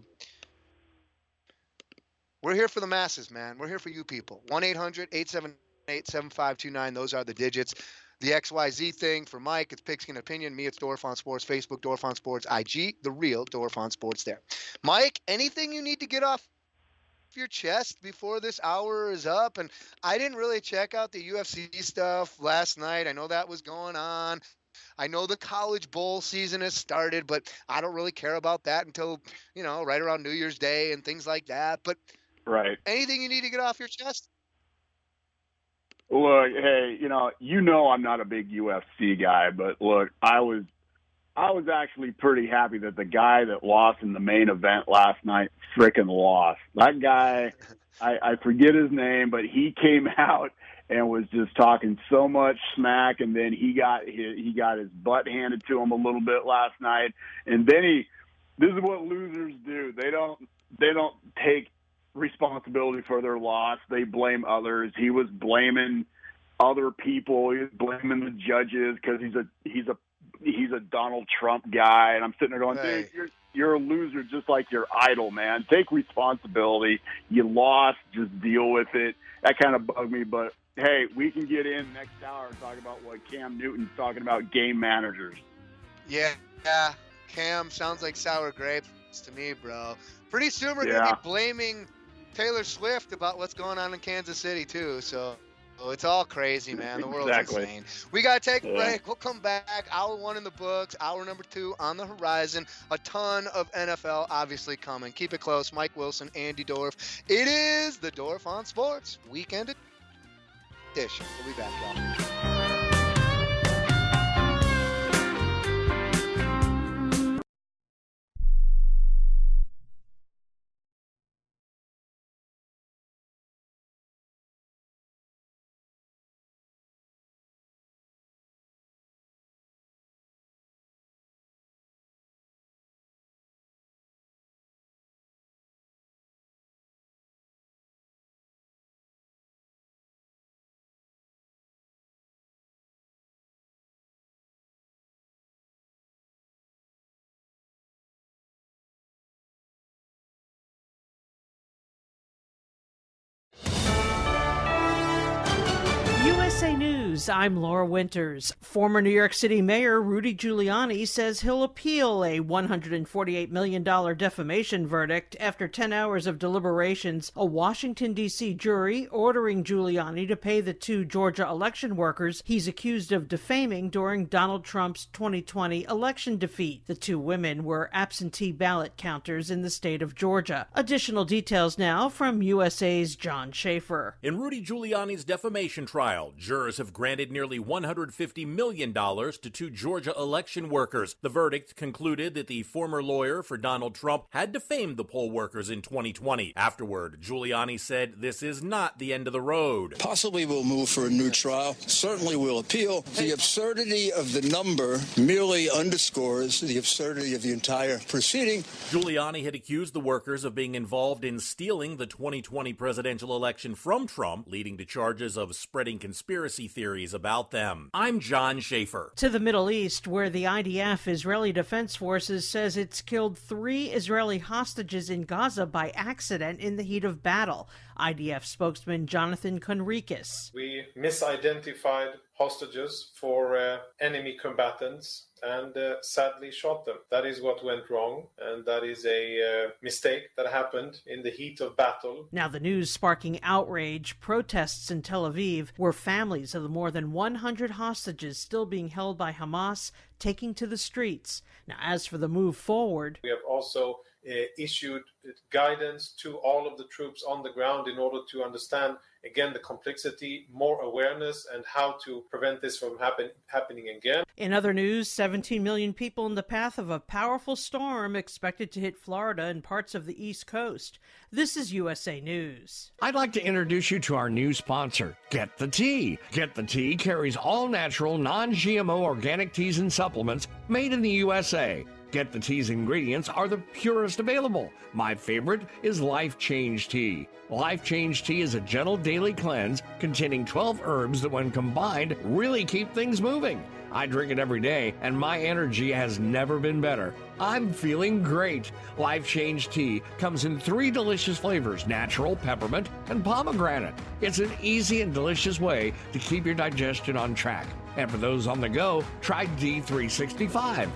we're here for the masses, man. We're here for you people. 1-800-878-7529. Those are the digits. The XYZ thing for Mike, it's Pigskin Opinion. Me, it's Dorf on Sports. Facebook, Dorf on Sports. IG, the real Dorf on Sports there. Mike, anything you need to get off your chest before this hour is up? And I didn't really check out the UFC stuff last night. I know that was going on. I know the college bowl season has started, but I don't really care about that until, right around New Year's Day and things like that. But right. Anything you need to get off your chest? Look, hey, I'm not a big UFC guy, but look, I was actually pretty happy that the guy that lost in the main event last night frickin' lost. That guy, I forget his name, but he came out and was just talking so much smack, and then he got his butt handed to him a little bit last night. And then this is what losers do. They don't take responsibility for their loss. They blame others. He was blaming other people. He was blaming the judges because he's a Donald Trump guy, and I'm sitting there going, hey, dude, you're a loser just like your idol, man. Take responsibility. You lost, just deal with it. That kind of bugged me, but hey, we can get in next hour and talk about what Cam Newton's talking about game managers. Yeah, Cam sounds like sour grapes to me, bro. Pretty soon we're going to be blaming Taylor Swift about what's going on in Kansas City, too, so it's all crazy, man. The world's insane. We got to take a break. We'll come back. Hour 1 in the books. Hour number 2 on the horizon. A ton of NFL obviously coming. Keep it close. Mike Wilson, Andy Dorf. It is the Dorf on Sports Weekend Edition. We'll be back, y'all. News, I'm Laura Winters. Former New York City Mayor Rudy Giuliani says he'll appeal a $148 million defamation verdict after 10 hours of deliberations. A Washington, D.C. jury ordering Giuliani to pay the 2 Georgia election workers he's accused of defaming during Donald Trump's 2020 election defeat. The 2 women were absentee ballot counters in the state of Georgia. Additional details now from USA's John Schaefer. In Rudy Giuliani's defamation trial, jurors have granted nearly $150 million to 2 Georgia election workers. The verdict concluded that the former lawyer for Donald Trump had defamed the poll workers in 2020. Afterward, Giuliani said this is not the end of the road. Possibly we'll move for a new trial. Certainly we'll appeal. The absurdity of the number merely underscores the absurdity of the entire proceeding. Giuliani had accused the workers of being involved in stealing the 2020 presidential election from Trump, leading to charges of spreading conspiracy theories about them. I'm John Schaefer. To the Middle East, where the IDF, Israeli Defense Forces, says it's killed 3 Israeli hostages in Gaza by accident in the heat of battle. IDF spokesman Jonathan Conricus. We misidentified hostages for enemy combatants and sadly shot them. That is what went wrong, and that is a mistake that happened in the heat of battle. Now the news sparking outrage, protests in Tel Aviv, where families of the more than 100 hostages still being held by Hamas taking to the streets. Now as for the move forward, we have also issued guidance to all of the troops on the ground in order to understand, again, the complexity, more awareness, and how to prevent this from happening again. In other news, 17 million people in the path of a powerful storm expected to hit Florida and parts of the East Coast. This is USA News. I'd like to introduce you to our new sponsor, Get the Tea. Get the Tea carries all natural, non-GMO organic teas and supplements made in the USA. Get the Tea's ingredients are the purest available. My favorite is Life Change Tea. Life Change Tea is a gentle daily cleanse containing 12 herbs that when combined really keep things moving. I drink it every day and my energy has never been better. I'm feeling great. Life Change Tea comes in 3 delicious flavors, natural, peppermint, and pomegranate. It's an easy and delicious way to keep your digestion on track. And for those on the go, try D365.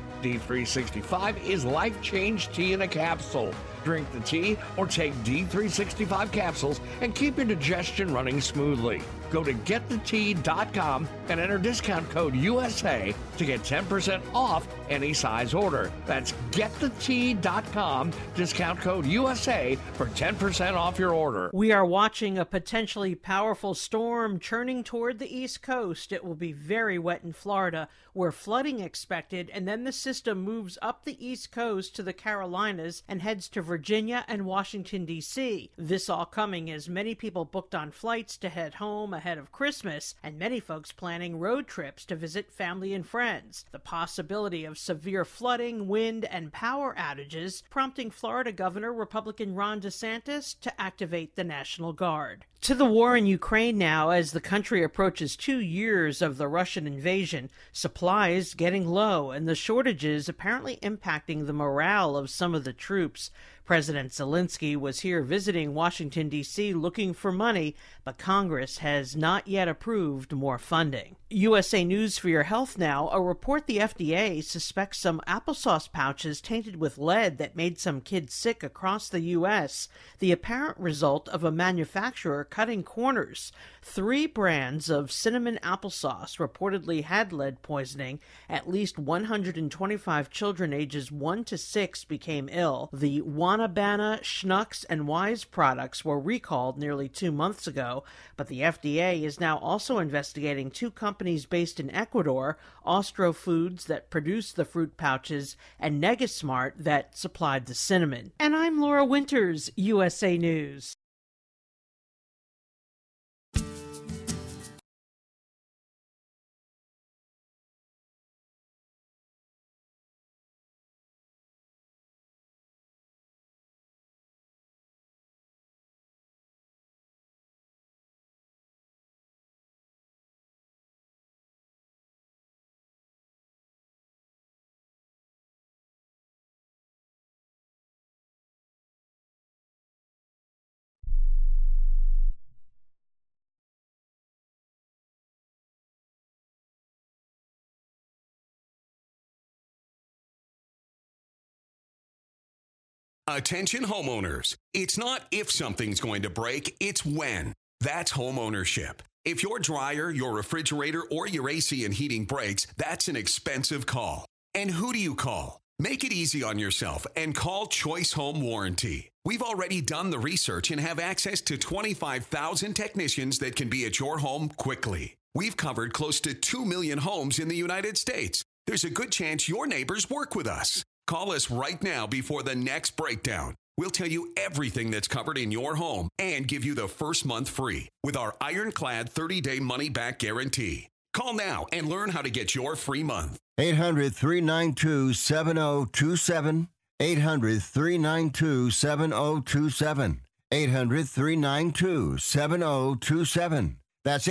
D365 is Life Change Tea in a capsule. Drink the tea or take D365 capsules and keep your digestion running smoothly. Go to getthetea.com and enter discount code USA to get 10% off any size order. That's getthetea.com, discount code USA for 10% off your order. We are watching a potentially powerful storm churning toward the East Coast. It will be very wet in Florida, where flooding expected, and then the system moves up the East Coast to the Carolinas and heads to Virginia and Washington, D.C. This all coming as many people booked on flights to head home ahead of Christmas, and many folks planning road trips to visit family and friends. The possibility of severe flooding, wind, and power outages prompting Florida Governor Republican Ron DeSantis to activate the National Guard. To the war in Ukraine now, as the country approaches 2 years of the Russian invasion, supplies getting low and the shortages apparently impacting the morale of some of the troops. President Zelensky was here visiting Washington, D.C. looking for money, but Congress has not yet approved more funding. USA News for your health now. A report the FDA suspects some applesauce pouches tainted with lead that made some kids sick across the U.S. The apparent result of a manufacturer cutting corners. 3 brands of cinnamon applesauce reportedly had lead poisoning. At least 125 children ages 1 to 6 became ill. The Wanabana, Schnucks, and Wise products were recalled nearly 2 months ago, but the FDA is now also investigating 2 companies based in Ecuador, Austro Foods that produced the fruit pouches, and Negasmart that supplied the cinnamon. And I'm Laura Winters, USA News. Attention homeowners. It's not if something's going to break, it's when. That's homeownership. If your dryer, your refrigerator, or your AC and heating breaks, that's an expensive call. And who do you call? Make it easy on yourself and call Choice Home Warranty. We've already done the research and have access to 25,000 technicians that can be at your home quickly. We've covered close to 2 million homes in the United States. There's a good chance your neighbors work with us. Call us right now before the next breakdown. We'll tell you everything that's covered in your home and give you the first month free with our ironclad 30-day money-back guarantee. Call now and learn how to get your free month. 800-392-7027. 800-392-7027. 800-392-7027. That's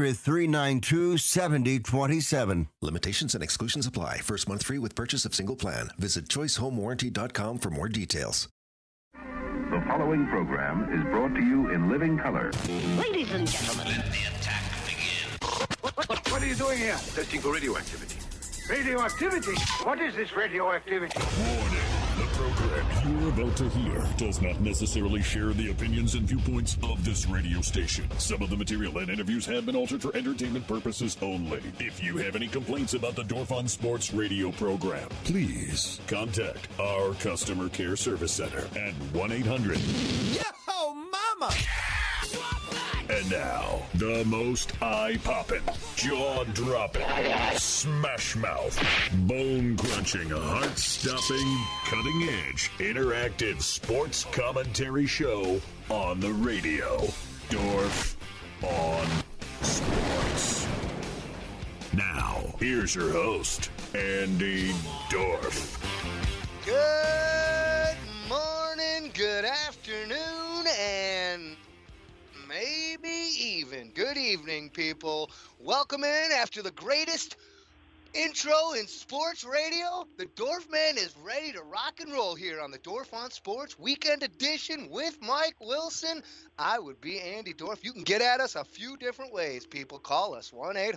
800-392-7027. Limitations and exclusions apply. First month free with purchase of single plan. Visit choicehomewarranty.com for more details. The following program is brought to you in living color. Ladies and gentlemen, let the attack begin. What are you doing here? Testing for radioactivity. Radioactivity? What is this radioactivity? Warning. The program you're about to hear does not necessarily share the opinions and viewpoints of this radio station. Some of the material and interviews have been altered for entertainment purposes only. If you have any complaints about the Dorf on Sports radio program, please contact our customer care service center at 1-800. Yo, mama! And now, the most eye-popping, jaw-dropping, smash-mouth, bone-crunching, heart-stopping, cutting-edge, interactive sports commentary show on the radio. Dorf on Sports. Now, here's your host, Andy Dorf. Good morning, good afternoon, and maybe even good evening, people. Welcome in after the greatest intro in sports radio. The Dorfman is ready to rock and roll here on the Dorf on Sports Weekend Edition with Mike Wilson. I would be Andy Dorf. You can get at us a few different ways, people. Call us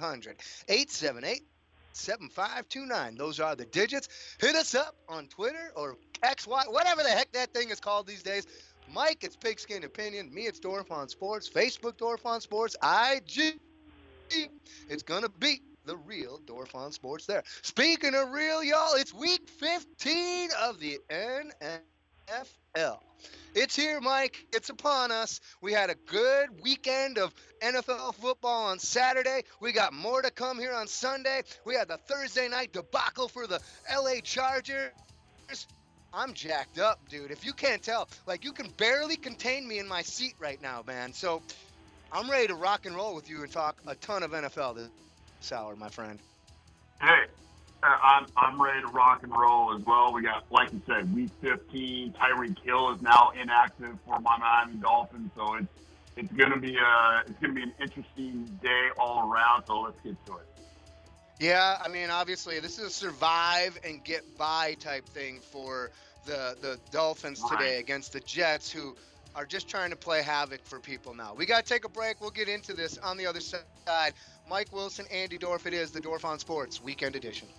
1-800-878-7529. Those are the digits. Hit us up on Twitter or XY, whatever the heck that thing is called these days. Mike, it's Pigskin Opinion. Me, it's Dorf on Sports. Facebook, Dorf on Sports. IG, it's going to be the real Dorf on Sports there. Speaking of real, y'all, it's week 15 of the NFL. It's here, Mike. It's upon us. We had a good weekend of NFL football on Saturday. We got more to come here on Sunday. We had the Thursday night debacle for the LA Chargers. I'm jacked up, dude. If you can't tell, like, you can barely contain me in my seat right now, man. So I'm ready to rock and roll with you and talk a ton of NFL this hour, my friend. Hey, I'm ready to rock and roll as well. We got, like you said, week 15. Tyreek Hill is now inactive for my Miami Dolphins, so it's gonna be an interesting day all around. So let's get to it. Yeah, I mean, obviously, this is a survive and get by type thing for the Dolphins today against the Jets, who are just trying to play havoc for people now. We got to take a break. We'll get into this on the other side. Mike Wilson, Andy Dorf, it is the Dorf on Sports Weekend Edition.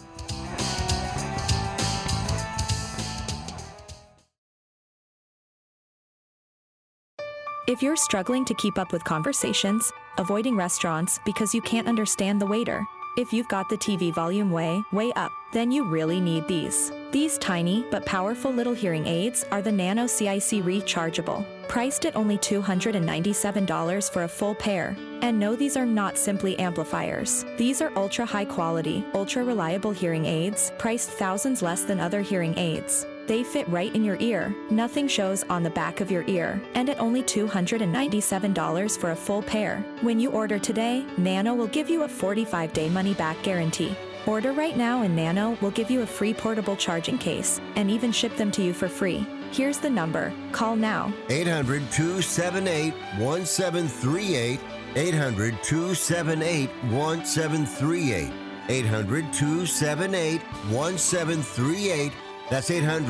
If you're struggling to keep up with conversations, avoiding restaurants because you can't understand the waiter, if you've got the TV volume way up, then you really need these. These tiny but powerful little hearing aids are the Nano CIC Rechargeable, priced at only $297 for a full pair. And no, these are not simply amplifiers. These are ultra high quality, ultra reliable hearing aids, priced thousands less than other hearing aids. They fit right in your ear, nothing shows on the back of your ear, and at only $297 for a full pair. When you order today, Nano will give you a 45-day money-back guarantee. Order right now and Nano will give you a free portable charging case and even ship them to you for free. Here's the number. Call now. 800-278-1738. 800-278-1738. 800-278-1738. That's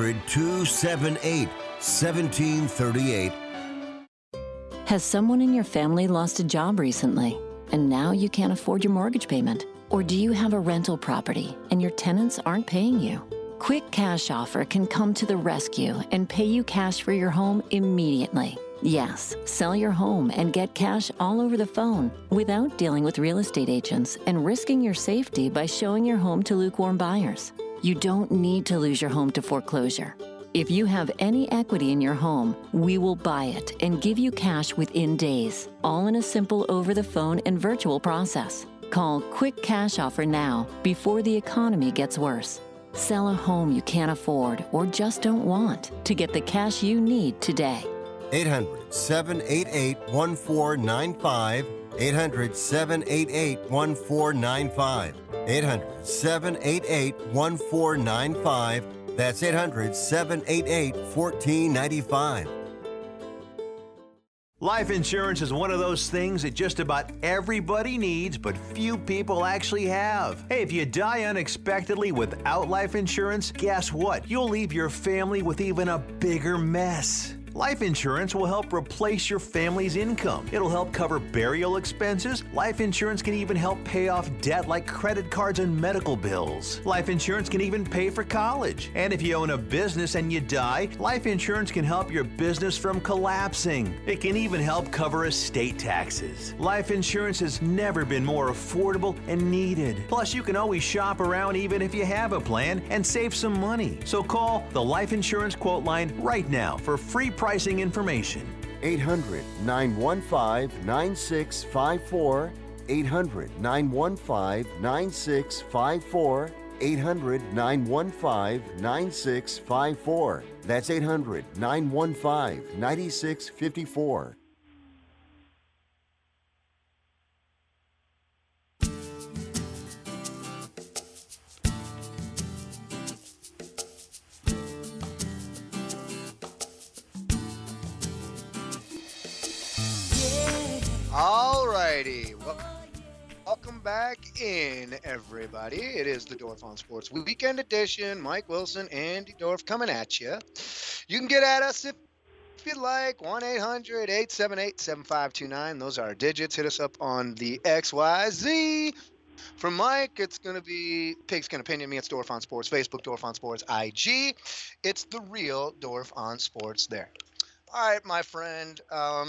800-278-1738. Has someone in your family lost a job recently, and now you can't afford your mortgage payment? Or do you have a rental property and your tenants aren't paying you? Quick Cash Offer can come to the rescue and pay you cash for your home immediately. Yes, sell your home and get cash all over the phone without dealing with real estate agents and risking your safety by showing your home to lukewarm buyers. You don't need to lose your home to foreclosure. If you have any equity in your home, we will buy it and give you cash within days, all in a simple over-the-phone and virtual process. Call Quick Cash Offer now before the economy gets worse. Sell a home you can't afford or just don't want to get the cash you need today. 800-788-1495. 800-788-1495. 800-788-1495. That's 800-788-1495. Life insurance is one of those things that just about everybody needs, but few people actually have. Hey, if you die unexpectedly without life insurance, guess what? You'll leave your family with even a bigger mess. Life insurance will help replace your family's income. It'll help cover burial expenses. Life insurance can even help pay off debt like credit cards and medical bills. Life insurance can even pay for college. And if you own a business and you die, life insurance can help your business from collapsing. It can even help cover estate taxes. Life insurance has never been more affordable and needed. Plus, you can always shop around even if you have a plan and save some money. So call the Life Insurance Quote Line right now for free pricing information. 800-915-9654. 800-915-9654. 800-915-9654. That's 800-915-9654. Alrighty, welcome back in, everybody. It is the Dorf on Sports Weekend Edition. Mike Wilson, Andy Dorf coming at you. You can get at us if you'd like. 1-800-878-7529. Those are our digits. Hit us up on the XYZ. For Mike, it's going to be Pigskin Opinion. Me, it's Dorf on Sports. Facebook, Dorf on Sports. IG, it's the real Dorf on Sports there. All right, my friend.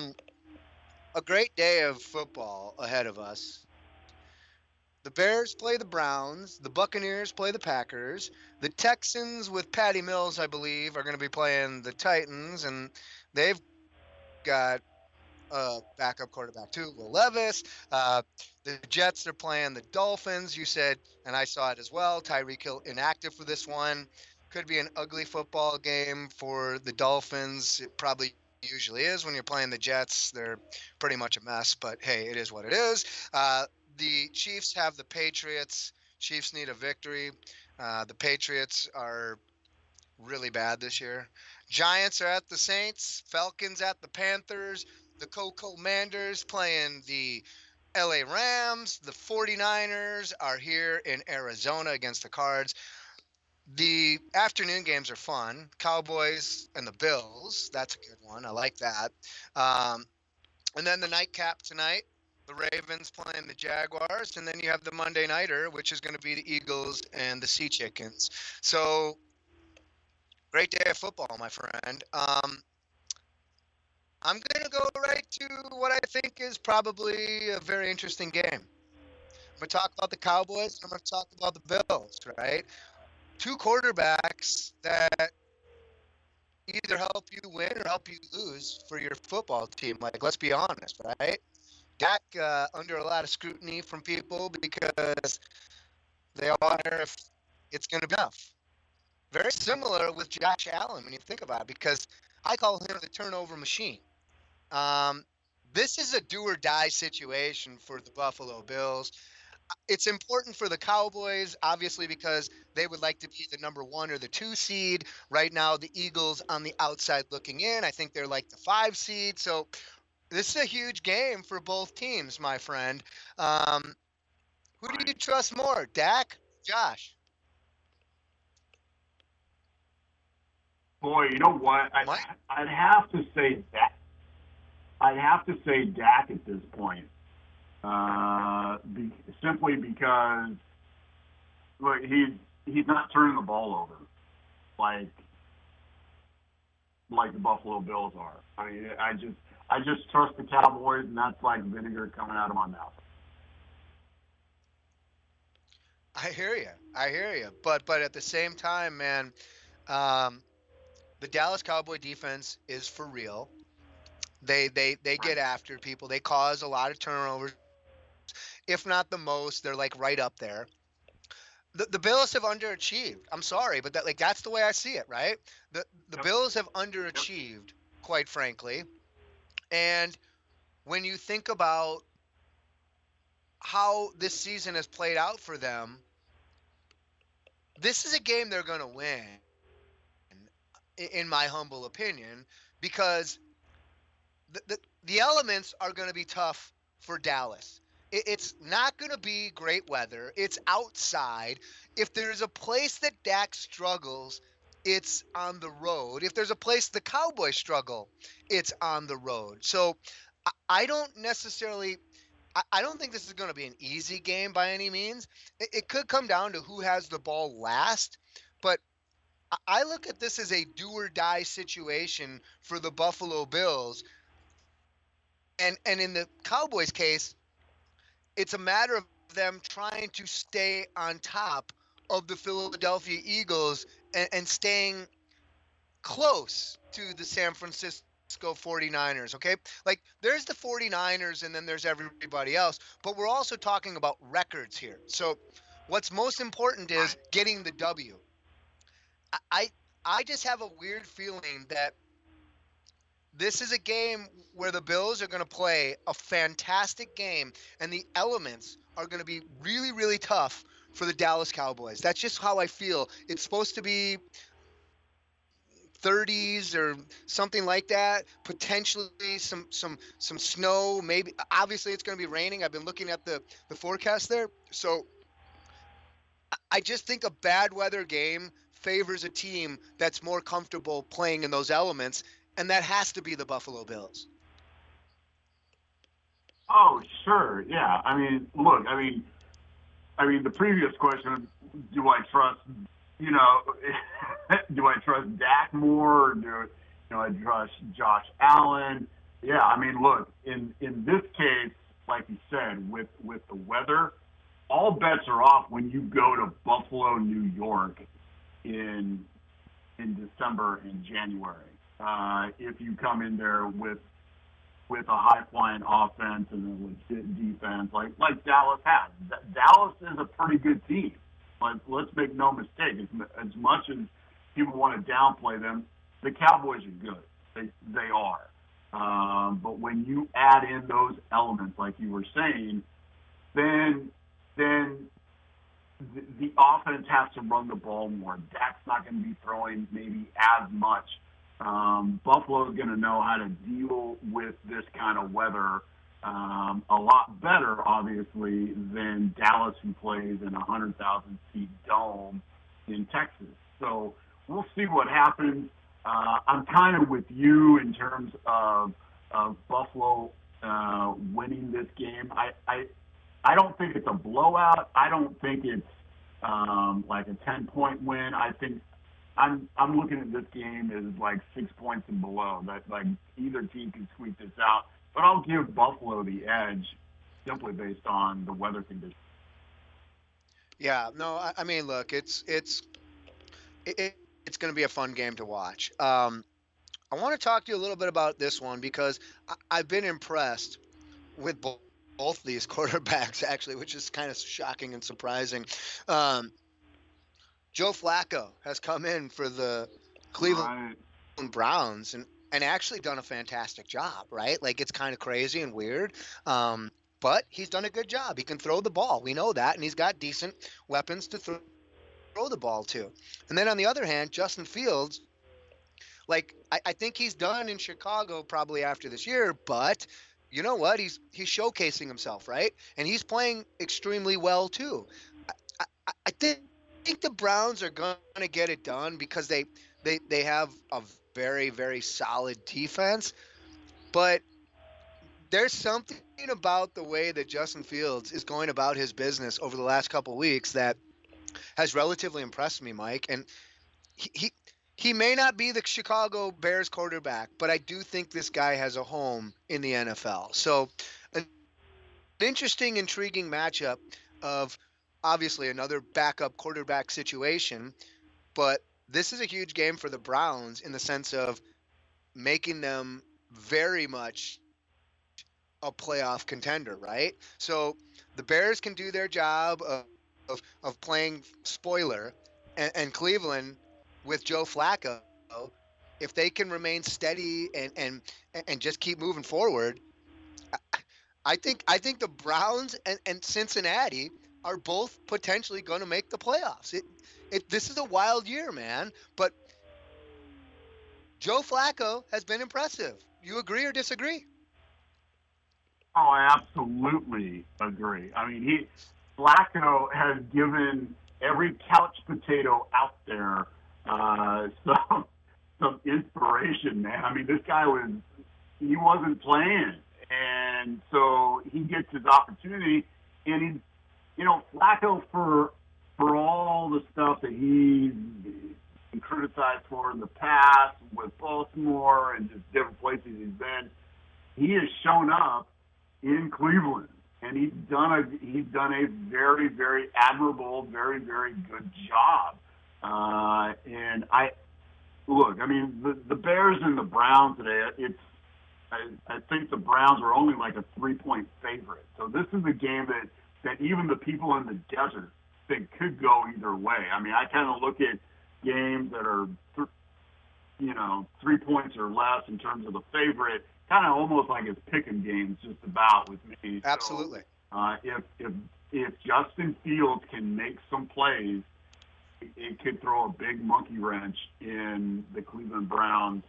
A great day of football ahead of us. The Bears play the Browns. The Buccaneers play the Packers. The Texans with Patty Mills, I believe, are going to be playing the Titans. And they've got a backup quarterback too, Will Levis. The Jets are playing the Dolphins. You said, and I saw it as well, Tyreek Hill inactive for this one. Could be an ugly football game for the Dolphins. It probably usually is when you're playing the Jets. They're pretty much a mess, but hey, it is what it is. The Chiefs have the Patriots. Chiefs need a victory. The Patriots are really bad this year. Giants are at the Saints. Falcons at the Panthers. The Commanders playing the LA Rams. The 49ers are here in Arizona against the Cards. The afternoon games are fun. Cowboys and the Bills. That's a good one. I like that. And then the nightcap tonight, the Ravens playing the Jaguars. And then you have the Monday Nighter, which is going to be the Eagles and the Sea Chickens. So, great day of football, my friend. I'm going to go right to what I think is probably a very interesting game. I'm going to talk about the Cowboys, and I'm going to talk about the Bills, right? Two quarterbacks that either help you win or help you lose for your football team. Like, let's be honest, right? Dak under a lot of scrutiny from people because they wonder if it's going to be enough. Very similar with Josh Allen when you think about it, because I call him the turnover machine. This is a do-or-die situation for the Buffalo Bills. It's important for the Cowboys, obviously, because they would like to be the number 1 or the 2 seed. Right now, the Eagles on the outside looking in. I think they're like the 5 seed. So this is a huge game for both teams, my friend. Who do you trust more, Dak, Josh? Boy, you know what? I'd have to say Dak. I'd have to say Dak at this point. Simply because look, he's not turning the ball over. like the Buffalo Bills are. I mean, I just trust the Cowboys, and that's like vinegar coming out of my mouth. I hear you. But at the same time, man, the Dallas Cowboy defense is for real. They get after people. They cause a lot of turnovers. If not the most, they're like right up there. The Bills have underachieved. I'm sorry, but that's the way I see it, right? The Bills have underachieved, quite frankly. And when you think about how this season has played out for them, this is a game they're going to win, in my humble opinion, because the elements are going to be tough for Dallas. It's not going to be great weather. It's outside. If there's a place that Dak struggles, it's on the road. If there's a place the Cowboys struggle, it's on the road. So I don't necessarily – I don't think this is going to be an easy game by any means. It could come down to who has the ball last, but I look at this as a do-or-die situation for the Buffalo Bills. And in the Cowboys' case, it's a matter of them trying to stay on top of the Philadelphia Eagles and staying close to the San Francisco 49ers, okay? Like, there's the 49ers and then there's everybody else, but we're also talking about records here. So what's most important is getting the W. I just have a weird feeling that this is a game where the Bills are going to play a fantastic game, and the elements are going to be really, really tough for the Dallas Cowboys. That's just how I feel. It's supposed to be 30s or something like that, potentially some snow, maybe. Obviously, it's going to be raining. I've been looking at the forecast there. So I just think a bad weather game favors a team that's more comfortable playing in those elements, and that has to be the Buffalo Bills. Oh, sure. Yeah. I mean, look, I mean, the previous question, do I trust, do I trust Dak more, or do I trust Josh Allen? Yeah. I mean, look, in this case, like you said, with the weather, all bets are off when you go to Buffalo, New York in December and January. If you come in there with a high-flying offense and a legit defense like Dallas has. Dallas is a pretty good team. But let's make no mistake, as much as people want to downplay them, the Cowboys are good. They are. But when you add in those elements, like you were saying, then the offense has to run the ball more. Dak's not going to be throwing maybe as much. Buffalo's going to know how to deal with this kind of weather a lot better, obviously, than Dallas, who plays in a 100,000-seat dome in Texas. So we'll see what happens. I'm kind of with you in terms of Buffalo winning this game. I don't think it's a blowout. I don't think it's like a 10-point win. I think I'm looking at this game as like 6 points and below. That like either team can squeak this out, but I'll give Buffalo the edge simply based on the weather conditions. Yeah, no, I mean, look, it's going to be a fun game to watch. I want to talk to you a little bit about this one because I've been impressed with both these quarterbacks, actually, which is kind of shocking and surprising. Joe Flacco has come in for the Cleveland Browns and actually done a fantastic job, right? Like, it's kind of crazy and weird, but he's done a good job. He can throw the ball. We know that, and he's got decent weapons to throw the ball to. And then on the other hand, Justin Fields, like, I think he's done in Chicago probably after this year, but you know what? He's showcasing himself, right? And he's playing extremely well too. I think the Browns are going to get it done because they have a very, very solid defense. But there's something about the way that Justin Fields is going about his business over the last couple of weeks that has relatively impressed me, Mike. And He may not be the Chicago Bears quarterback, but I do think this guy has a home in the NFL. So an interesting, intriguing matchup of obviously another backup quarterback situation, but this is a huge game for the Browns in the sense of making them very much a playoff contender, right? So the Bears can do their job of playing spoiler, and Cleveland with Joe Flacco, if they can remain steady and just keep moving forward, I think the Browns and Cincinnati are both potentially going to make the playoffs. This is a wild year, man, but Joe Flacco has been impressive. You agree or disagree? Oh, I absolutely agree. I mean, Flacco has given every couch potato out there some inspiration, man. I mean, this guy he wasn't playing, and so he gets his opportunity, and Flacco for all the stuff that he's been criticized for in the past with Baltimore and just different places he's been, he has shown up in Cleveland, and he's done a very, very admirable, very, very good job. And I mean, the Bears and the Browns today, I think the Browns are only like a 3-point favorite. So this is a game that even the people in the desert think could go either way. I mean, I kind of look at games that are, 3 points or less in terms of the favorite, kind of almost like it's picking games just about with me. Absolutely. So, if Justin Fields can make some plays, it could throw a big monkey wrench in the Cleveland Browns,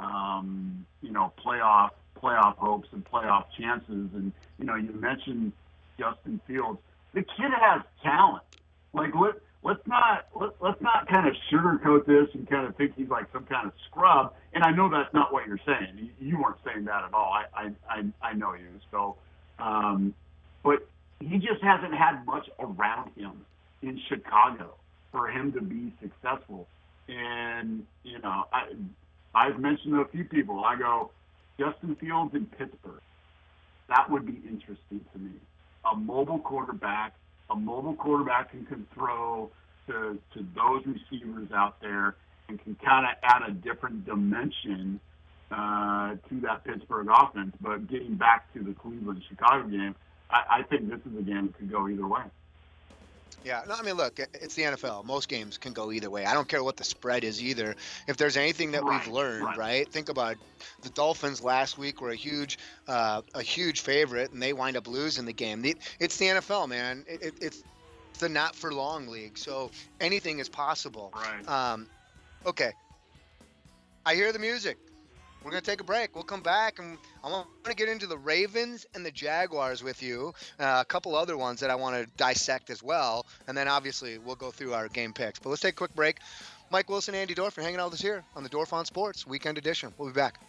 playoff hopes and playoff chances. And you mentioned Justin Fields. The kid has talent. Like let's not kind of sugarcoat this and kind of think he's like some kind of scrub. And I know that's not what you're saying. You weren't saying that at all. I know you. So, but he just hasn't had much around him in Chicago for him to be successful. And I've mentioned to a few people. I go, Justin Fields in Pittsburgh. That would be interesting to me. A mobile quarterback who can throw to those receivers out there and can kind of add a different dimension to that Pittsburgh offense. But getting back to the Cleveland-Chicago game, I think this is a game that could go either way. Yeah, no, I mean, look, it's the NFL. Most games can go either way. I don't care what the spread is either. If there's anything that we've learned, right? Think about the Dolphins last week were a huge favorite, and they wind up losing the game. It's the NFL, man. It's the not for long league, so anything is possible. Right. Okay. I hear the music. We're going to take a break. We'll come back, and I want to get into the Ravens and the Jaguars with you, a couple other ones that I want to dissect as well, and then obviously we'll go through our game picks. But let's take a quick break. Mike Wilson, Andy Dorf are hanging out with us here on the Dorf on Sports Weekend Edition. We'll be back.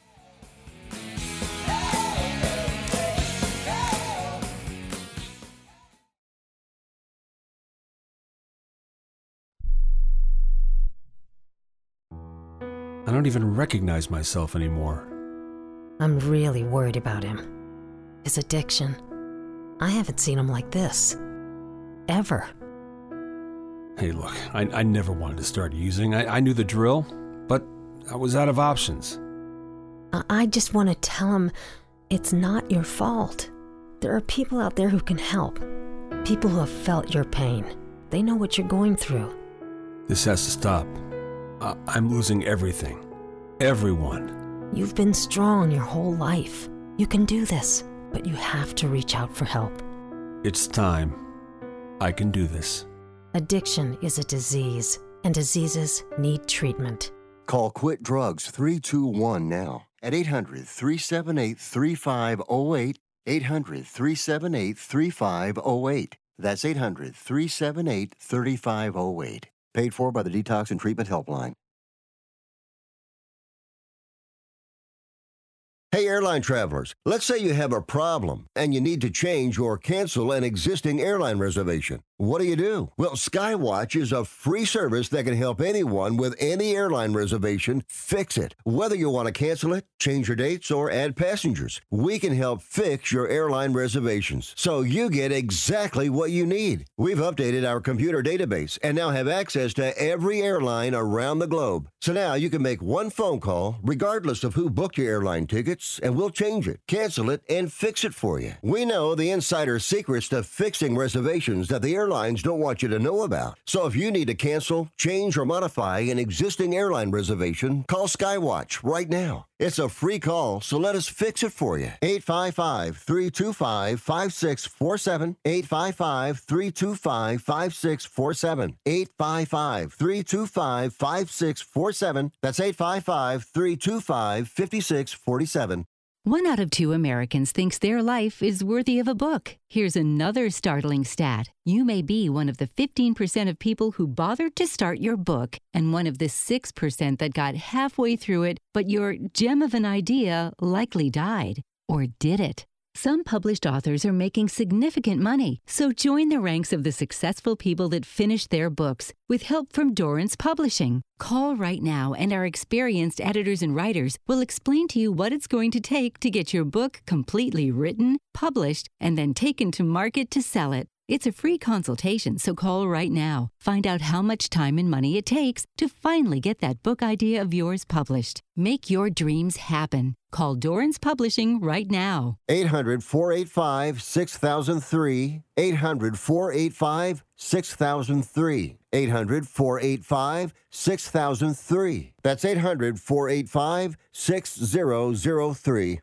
I don't even recognize myself anymore. I'm really worried about him. His addiction. I haven't seen him like this. Ever. Hey, look, I never wanted to start using. I knew the drill, but I was out of options. I just want to tell him it's not your fault. There are people out there who can help. People who have felt your pain. They know what you're going through. This has to stop. I'm losing everything. Everyone. You've been strong your whole life. You can do this, but you have to reach out for help. It's time. I can do this. Addiction is a disease, and diseases need treatment. Call Quit Drugs 321 now at 800-378-3508, 800-378-3508. That's 800-378-3508. Paid for by the Detox and Treatment Helpline. Hey, airline travelers, let's say you have a problem and you need to change or cancel an existing airline reservation. What do you do? Well, Skywatch is a free service that can help anyone with any airline reservation fix it. Whether you want to cancel it, change your dates, or add passengers, we can help fix your airline reservations so you get exactly what you need. We've updated our computer database and now have access to every airline around the globe. So now you can make one phone call regardless of who booked your airline tickets, and we'll change it, cancel it, and fix it for you. We know the insider secrets to fixing reservations that the airlines don't want you to know about. So if you need to cancel, change, or modify an existing airline reservation, call Skywatch right now. It's a free call, so let us fix it for you. 855-325-5647. 855-325-5647. 855-325-5647. That's 855-325-5647. 1 out of 2 Americans thinks their life is worthy of a book. Here's another startling stat. You may be one of the 15% of people who bothered to start your book and one of the 6% that got halfway through it, but your gem of an idea likely died. Or did it? Some published authors are making significant money, so join the ranks of the successful people that finish their books with help from Dorrance Publishing. Call right now and our experienced editors and writers will explain to you what it's going to take to get your book completely written, published, and then taken to market to sell it. It's a free consultation, so call right now. Find out how much time and money it takes to finally get that book idea of yours published. Make your dreams happen. Call Dorrance Publishing right now. 800-485-6003. 800-485-6003. 800-485-6003. That's 800-485-6003.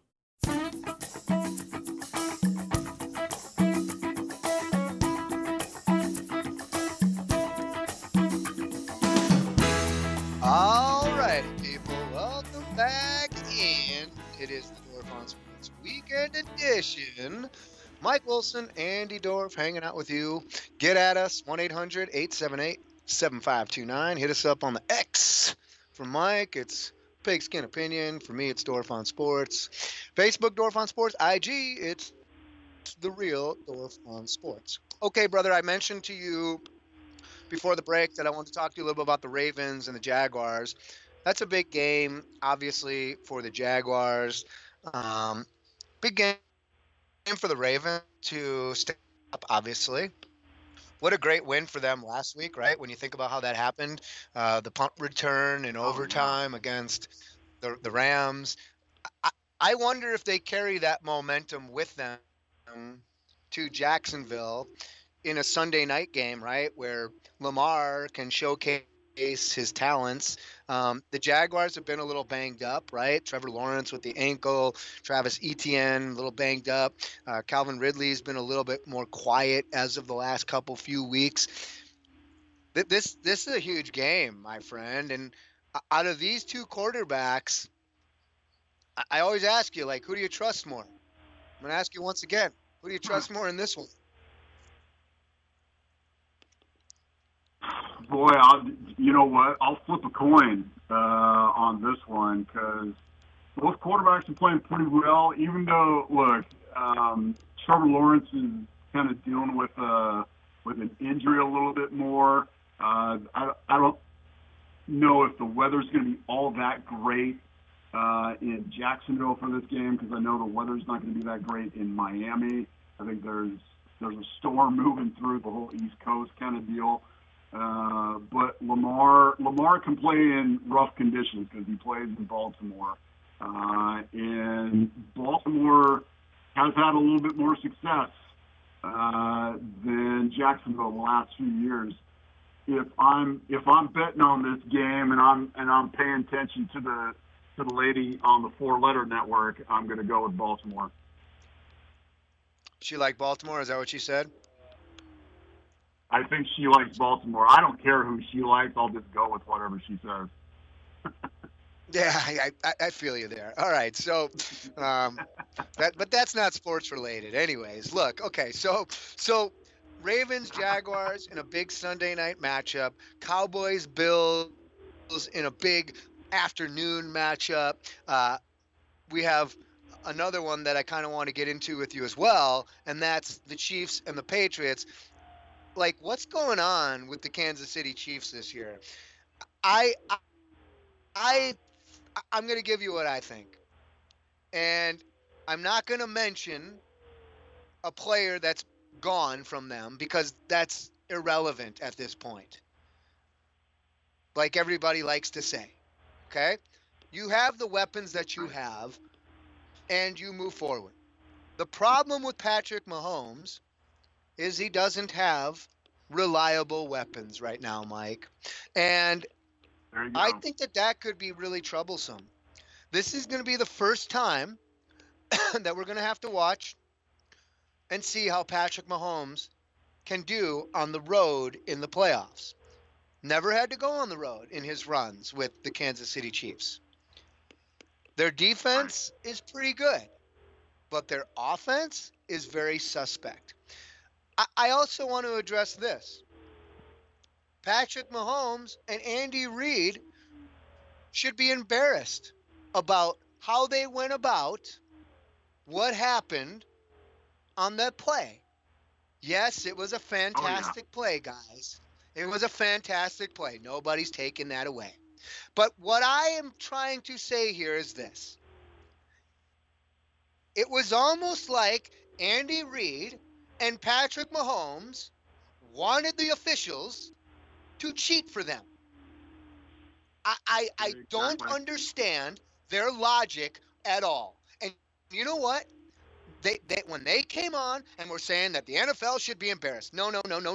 All right, people, welcome back in. It is the Dorf on Sports Weekend Edition. Mike Wilson, Andy Dorf, hanging out with you. Get at us, 1-800-878-7529. Hit us up on the X. For Mike, it's Pigskin Opinion. For me, it's Dorf on Sports. Facebook, Dorf on Sports. IG, it's The Real Dorf on Sports. Okay, brother, I mentioned to you before the break that I want to talk to you a little bit about the Ravens and the Jaguars. That's a big game, obviously, for the Jaguars. Big game for the Ravens to step up, obviously. What a great win for them last week, right? When you think about how that happened, the punt return in overtime against the Rams. I wonder if they carry that momentum with them to Jacksonville in a Sunday night game, right, where Lamar can showcase his talents. The Jaguars have been a little banged up, right? Trevor Lawrence with the ankle, Travis Etienne a little banged up. Calvin Ridley's been a little bit more quiet as of the last few weeks. This is a huge game, my friend. And out of these two quarterbacks, I always ask you, like, who do you trust more? I'm going to ask you once again, who do you trust more in this one? Boy, you know what? I'll flip a coin on this one because both quarterbacks are playing pretty well. Even though, look, Trevor Lawrence is kind of dealing with an injury a little bit more. I don't know if the weather's going to be all that great in Jacksonville for this game because I know the weather's not going to be that great in Miami. I think there's a storm moving through the whole East Coast kind of deal. But Lamar can play in rough conditions because he plays in Baltimore. And Baltimore has had a little bit more success than Jacksonville the last few years. If I'm betting on this game and I'm paying attention to the lady on the 4-letter network, I'm going to go with Baltimore. She liked Baltimore? Is that what she said? I think she likes Baltimore. I don't care who she likes. I'll just go with whatever she says. Yeah, I feel you there. All right, so, but that's not sports related, anyways. Look, okay, so Ravens Jaguars in a big Sunday night matchup. Cowboys Bills in a big afternoon matchup. We have another one that I kind of want to get into with you as well, and that's the Chiefs and the Patriots. like what's going on with the Kansas City Chiefs this year? I'm going to give you what I think. And I'm not going to mention a player that's gone from them because that's irrelevant at this point. Like everybody likes to say, okay? You have the weapons that you have and you move forward. The problem with Patrick Mahomes is he doesn't have reliable weapons right now, Mike. And I think that could be really troublesome. This is going to be the first time that we're going to have to watch and see how Patrick Mahomes can do on the road in the playoffs. Never had to go on the road in his runs with the Kansas City Chiefs. Their defense is pretty good, but their offense is very suspect. I also want to address this. Patrick Mahomes and Andy Reid should be embarrassed about how they went about what happened on that play. Yes, it was a fantastic play, guys. It was a fantastic play. Nobody's taking that away. But what I am trying to say here is this. It was almost like Andy Reid and Patrick Mahomes wanted the officials to cheat for them. I don't understand their logic at all. And you know what? They when they came on and were saying that the NFL should be embarrassed. No.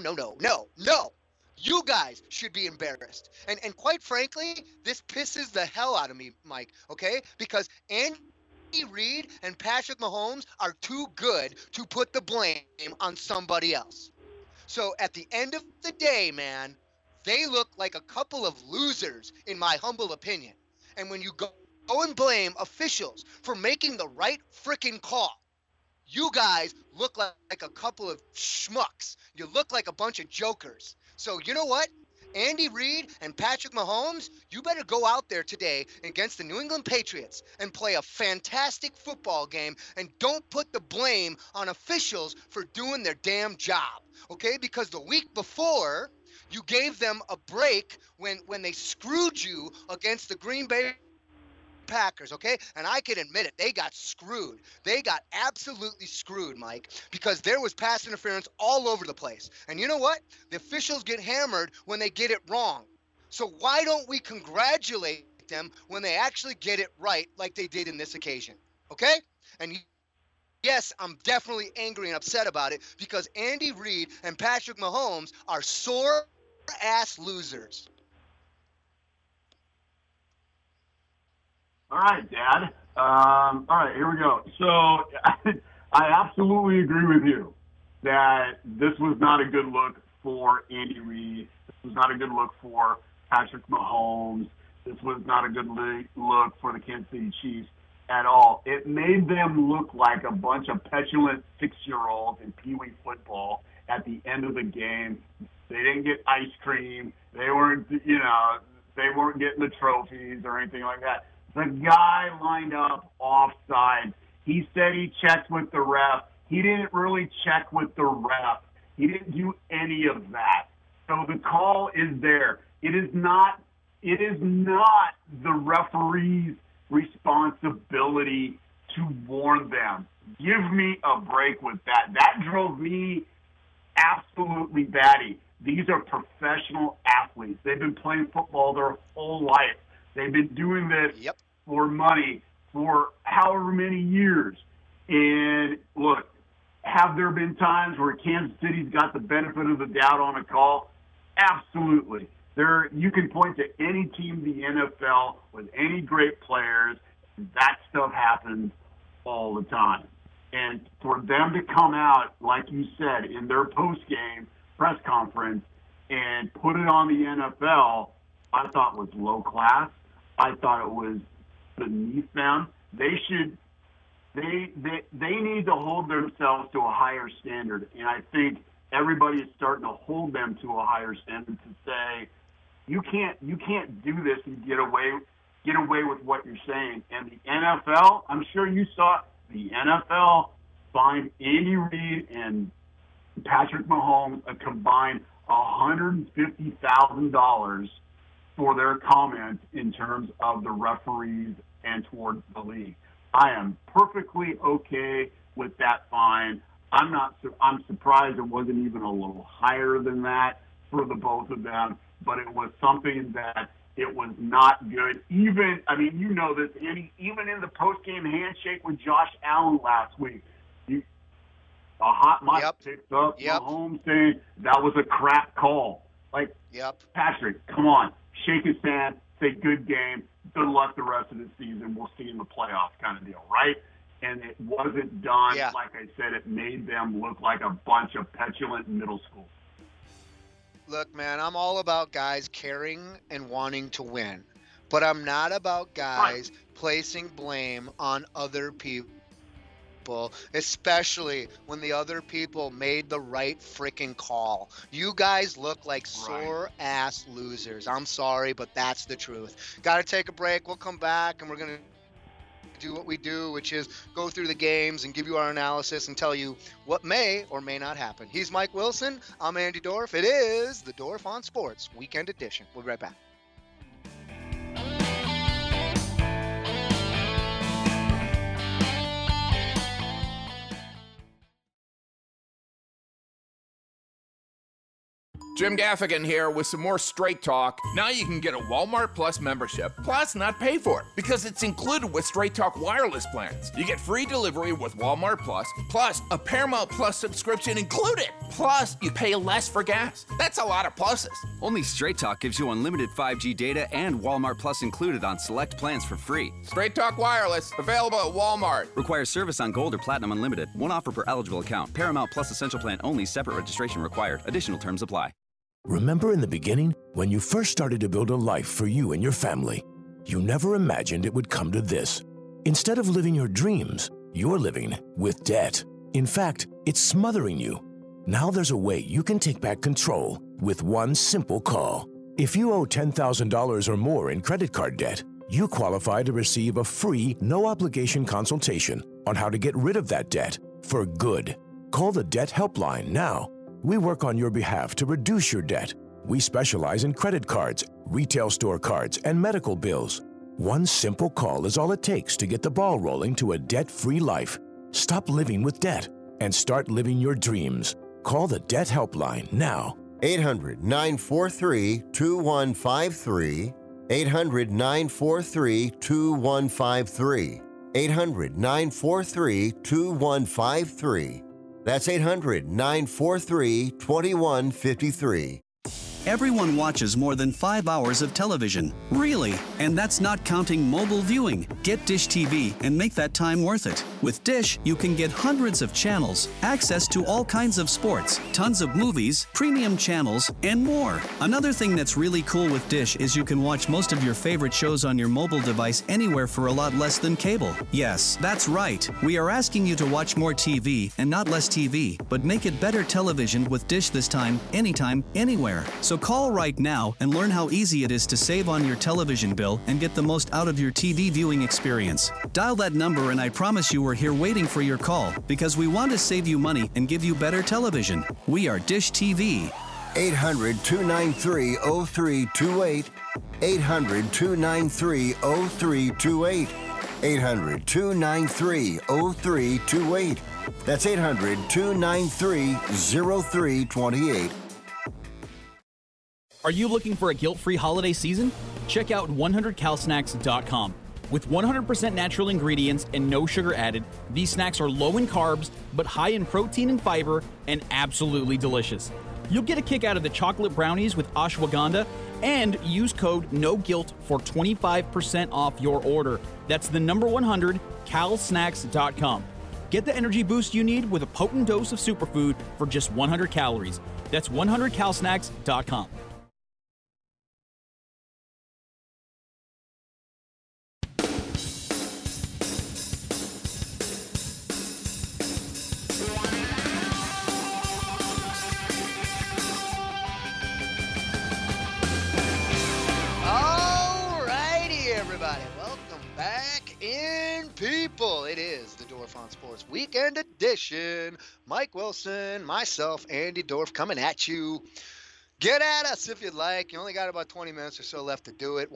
You guys should be embarrassed. And quite frankly, this pisses the hell out of me, Mike, okay? Because Andy Reid and Patrick Mahomes are too good to put the blame on somebody else. So at the end of the day, man, they look like a couple of losers, in my humble opinion. And when you go and blame officials for making the right freaking call, you guys look like a couple of schmucks. You look like a bunch of jokers. So you know what? Andy Reid and Patrick Mahomes, you better go out there today against the New England Patriots and play a fantastic football game, and don't put the blame on officials for doing their damn job, okay? Because the week before, you gave them a break when they screwed you against the Green Bay Packers, okay? And I can admit it, they got screwed. They got absolutely screwed, Mike, because there was pass interference all over the place. And you know what? The officials get hammered when they get it wrong. So why don't we congratulate them when they actually get it right like they did in this occasion, okay? And yes, I'm definitely angry and upset about it because Andy Reid and Patrick Mahomes are sore-ass losers. All right, Dad. All right, here we go. So I absolutely agree with you that this was not a good look for Andy Reid. This was not a good look for Patrick Mahomes. This was not a good look for the Kansas City Chiefs at all. It made them look like a bunch of petulant 6-year-olds in Pee Wee football at the end of the game. They didn't get ice cream. They weren't getting the trophies or anything like that. The guy lined up offside. He said he checked with the ref. He didn't really check with the ref. He didn't do any of that. So the call is there. It is not the referee's responsibility to warn them. Give me a break with that. That drove me absolutely batty. These are professional athletes. They've been playing football their whole life. They've been doing this for money for however many years. And look, have there been times where Kansas City's got the benefit of the doubt on a call? Absolutely. You can point to any team in the NFL with any great players. That stuff happens all the time. And for them to come out, like you said, in their post-game press conference and put it on the NFL, I thought was low class. I thought it was beneath them. They need to hold themselves to a higher standard, and I think everybody is starting to hold them to a higher standard to say, you can't do this and get away with what you're saying. And the NFL, I'm sure you saw it, the NFL fined Andy Reid and Patrick Mahomes a combined $150,000 for their comments in terms of the referees and towards the league. I am perfectly okay with that fine. I'm surprised it wasn't even a little higher than that for the both of them, but it was something that it was not good. Even, I mean, you know this, Andy, even in the post-game handshake with Josh Allen last week, a hot mic picked up Mahomes saying that was a crap call. Like, Patrick, come on, shake his hand, say good game, good luck the rest of the season, we'll see in the playoffs kind of deal, right? And it wasn't done. Like I said, it made them look like a bunch of petulant middle school. Look, man, I'm all about guys caring and wanting to win, but I'm not about guys placing blame on other people, especially when the other people made the right freaking call. You guys look like sore-ass losers. I'm sorry, but that's the truth. Got to take a break. We'll come back, and we're going to do what we do, which is go through the games and give you our analysis and tell you what may or may not happen. He's Mike Wilson. I'm Andy Dorf. It is the Dorf on Sports Weekend Edition. We'll be right back. Jim Gaffigan here with some more Straight Talk. Now you can get a Walmart Plus membership, plus not pay for it, because it's included with Straight Talk wireless plans. You get free delivery with Walmart plus a Paramount Plus subscription included. Plus, you pay less for gas. That's a lot of pluses. Only Straight Talk gives you unlimited 5G data and Walmart Plus included on select plans for free. Straight Talk wireless, available at Walmart. Requires service on Gold or Platinum Unlimited. One offer per eligible account. Paramount Plus Essential Plan only. Separate registration required. Additional terms apply. Remember in the beginning, when you first started to build a life for you and your family, you never imagined it would come to this. Instead of living your dreams, you're living with debt. In fact, it's smothering you. Now there's a way you can take back control with one simple call. If you owe $10,000 or more in credit card debt, you qualify to receive a free, no-obligation consultation on how to get rid of that debt for good. Call the Debt Helpline now. We work on your behalf to reduce your debt. We specialize in credit cards, retail store cards, and medical bills. One simple call is all it takes to get the ball rolling to a debt-free life. Stop living with debt and start living your dreams. Call the Debt Helpline now. 800-943-2153. 800-943-2153. 800-943-2153. That's 800-943-2153. Everyone watches more than 5 hours of television. Really? And that's not counting mobile viewing. Get Dish TV and make that time worth it. With Dish, you can get hundreds of channels, access to all kinds of sports, tons of movies, premium channels, and more. Another thing that's really cool with Dish is you can watch most of your favorite shows on your mobile device anywhere for a lot less than cable. Yes, that's right. We are asking you to watch more TV and not less TV, but make it better television with Dish this time, anytime, anywhere. So call right now and learn how easy it is to save on your television bill and get the most out of your TV viewing experience. Dial that number and I promise you we're here waiting for your call because we want to save you money and give you better television. We are Dish TV. 800-293-0328. 800-293-0328. 800-293-0328. That's 800-293-0328. Are you looking for a guilt-free holiday season? Check out 100calsnacks.com. With 100% natural ingredients and no sugar added, these snacks are low in carbs, but high in protein and fiber, and absolutely delicious. You'll get a kick out of the chocolate brownies with ashwagandha, and use code NOGUILT for 25% off your order. That's the number 100calsnacks.com. Get the energy boost you need with a potent dose of superfood for just 100 calories. That's 100calsnacks.com. Back in, people. It is the Dorf on Sports Weekend Edition. Mike Wilson, myself, Andy Dorf coming at you. Get at us if you'd like. You only got about 20 minutes or so left to do it.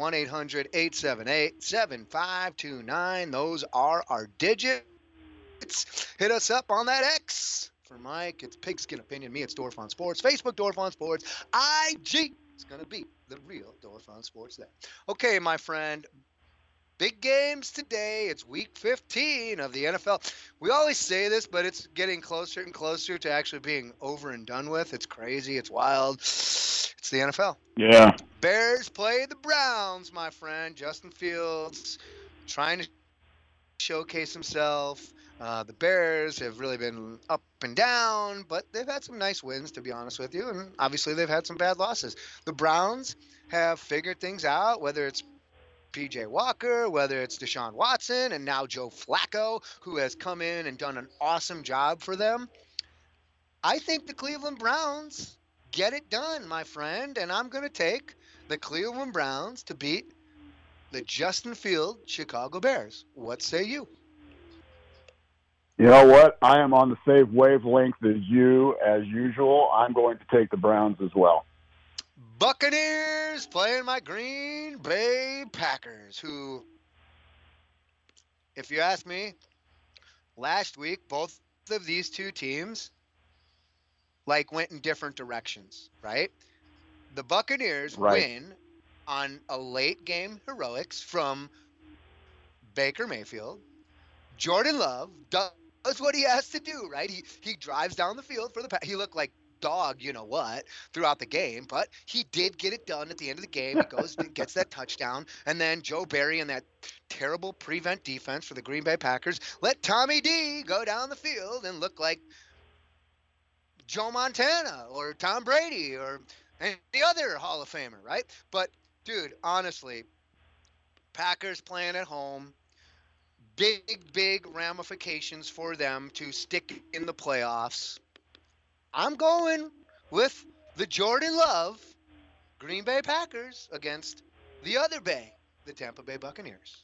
1-800-878-7529. Those are our digits. Hit us up on that X. For Mike, it's Pigskin Opinion. Me, it's Dorf on Sports. Facebook, Dorf on Sports. IG, it's going to be the real Dorf on Sports there. Okay, my friend. Big games today. It's week 15 of the NFL. We always say this, but it's getting closer and closer to actually being over and done with. It's crazy. It's wild. It's the NFL. Yeah. Bears play the Browns, my friend. Justin Fields trying to showcase himself. The Bears have really been up and down, but they've had some nice wins, to be honest with you. And obviously they've had some bad losses. The Browns have figured things out, whether it's P.J. Walker, whether it's Deshaun Watson, and now Joe Flacco, who has come in and done an awesome job for them. I think the Cleveland Browns get it done, my friend, and I'm going to take the Cleveland Browns to beat the Justin Fields Chicago Bears. What say you? You know what? I am on the same wavelength as you, as usual. I'm going to take the Browns as well. Buccaneers playing my Green Bay Packers, who, if you ask me, last week, both of these two teams went in different directions, right? The Buccaneers win on a late game heroics from Baker Mayfield. Jordan Love does what he has to do, right? He drives down the field for the Packers. He looked like dog, you know what, throughout the game, but he did get it done at the end of the game. He goes and gets that touchdown, and then Joe Barry and that terrible prevent defense for the Green Bay Packers let Tommy D go down the field and look like Joe Montana or Tom Brady or any other Hall of Famer, right? But, dude, honestly, Packers playing at home, big ramifications for them to stick in the playoffs. I'm going with the Jordan Love Green Bay Packers against the other Bay, the Tampa Bay Buccaneers.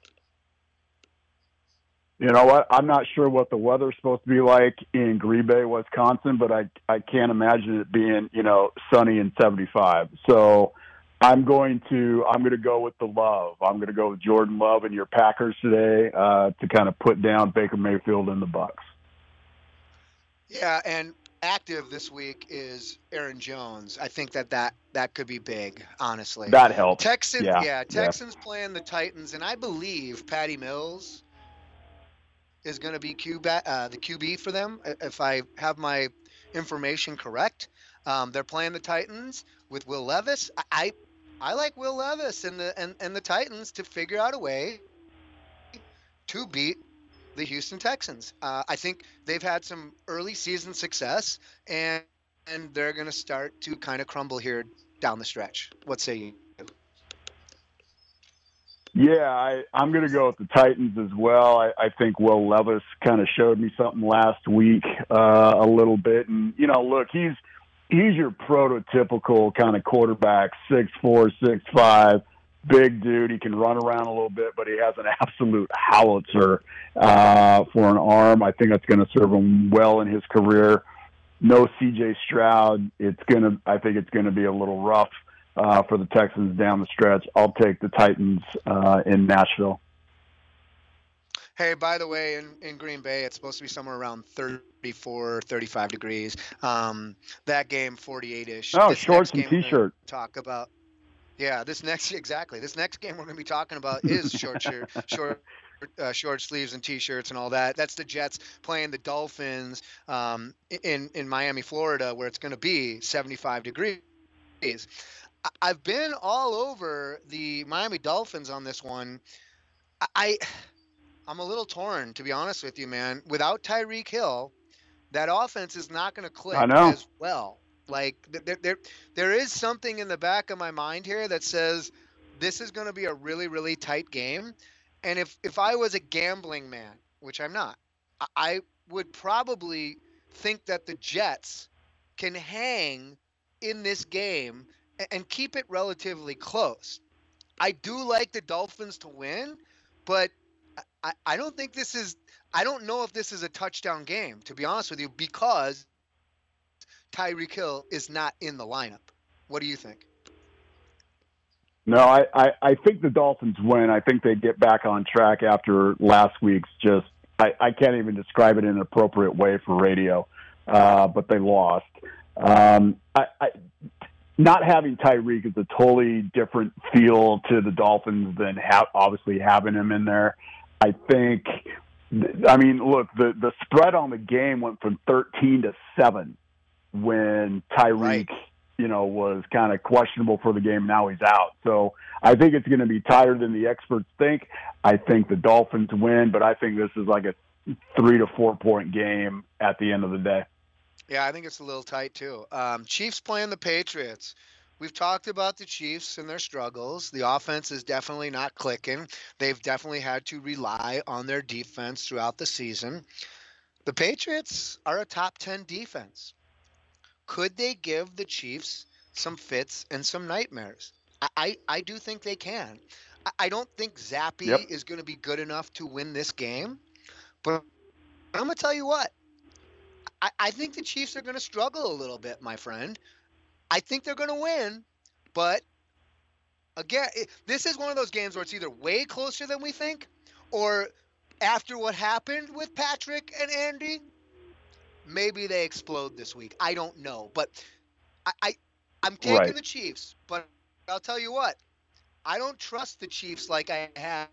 You know what? I'm not sure what the weather's supposed to be like in Green Bay, Wisconsin, but I can't imagine it being, sunny and 75. So I'm going to go with the Love. I'm going to go with Jordan Love and your Packers today to kind of put down Baker Mayfield and the Bucs. Yeah, and active this week is Aaron Jones. I think that could be big, honestly. That helps. Texans playing the Titans, and I believe Patty Mills is going to be the QB for them, if I have my information correct. They're playing the Titans with Will Levis. I like Will Levis and the Titans to figure out a way to beat the Houston Texans. I think they've had some early season success, and they're going to start to kind of crumble here down the stretch. What say you? Yeah, I'm going to go with the Titans as well. I think Will Levis kind of showed me something last week a little bit. And, look, he's your prototypical kind of quarterback, 6'4", 6'5", big dude. He can run around a little bit, but he has an absolute howitzer for an arm. I think that's going to serve him well in his career. No C.J. Stroud. I think it's going to be a little rough for the Texans down the stretch. I'll take the Titans in Nashville. Hey, by the way, in Green Bay, it's supposed to be somewhere around 34, 35 degrees. That game, 48-ish. Oh, shorts and T-shirt. Talk about. Yeah, this next game we're going to be talking about is short sleeves and T-shirts and all that. That's the Jets playing the Dolphins in Miami, Florida, where it's going to be 75 degrees. I've been all over the Miami Dolphins on this one. I'm a little torn, to be honest with you, man. Without Tyreek Hill, that offense is not going to click as well. There is something in the back of my mind here that says this is going to be a really, really tight game. And if I was a gambling man, which I'm not, I would probably think that the Jets can hang in this game and keep it relatively close. I do like the Dolphins to win, but I don't think this is. I don't know if this is a touchdown game, to be honest with you, because Tyreek Hill is not in the lineup. What do you think? No, I think the Dolphins win. I think they get back on track after last week's just – I can't even describe it in an appropriate way for radio, but they lost. Not having Tyreek is a totally different feel to the Dolphins than obviously having him in there. I think – I mean, look, the spread on the game went from 13-7 when Tyreek was kind of questionable for the game. Now he's out. So I think it's going to be tighter than the experts think. I think the Dolphins win, but I think this is like a 3 to 4 point game at the end of the day. Yeah, I think it's a little tight too. Chiefs playing the Patriots. We've talked about the Chiefs and their struggles. The offense is definitely not clicking. They've definitely had to rely on their defense throughout the season. The Patriots are a top 10 defense. Could they give the Chiefs some fits and some nightmares? I do think they can. I don't think Zappe is going to be good enough to win this game. But I'm going to tell you what. I think the Chiefs are going to struggle a little bit, my friend. I think they're going to win. But, again, this is one of those games where it's either way closer than we think, or after what happened with Patrick and Andy, maybe they explode this week. I don't know. But I'm taking the Chiefs. But I'll tell you what. I don't trust the Chiefs like I have.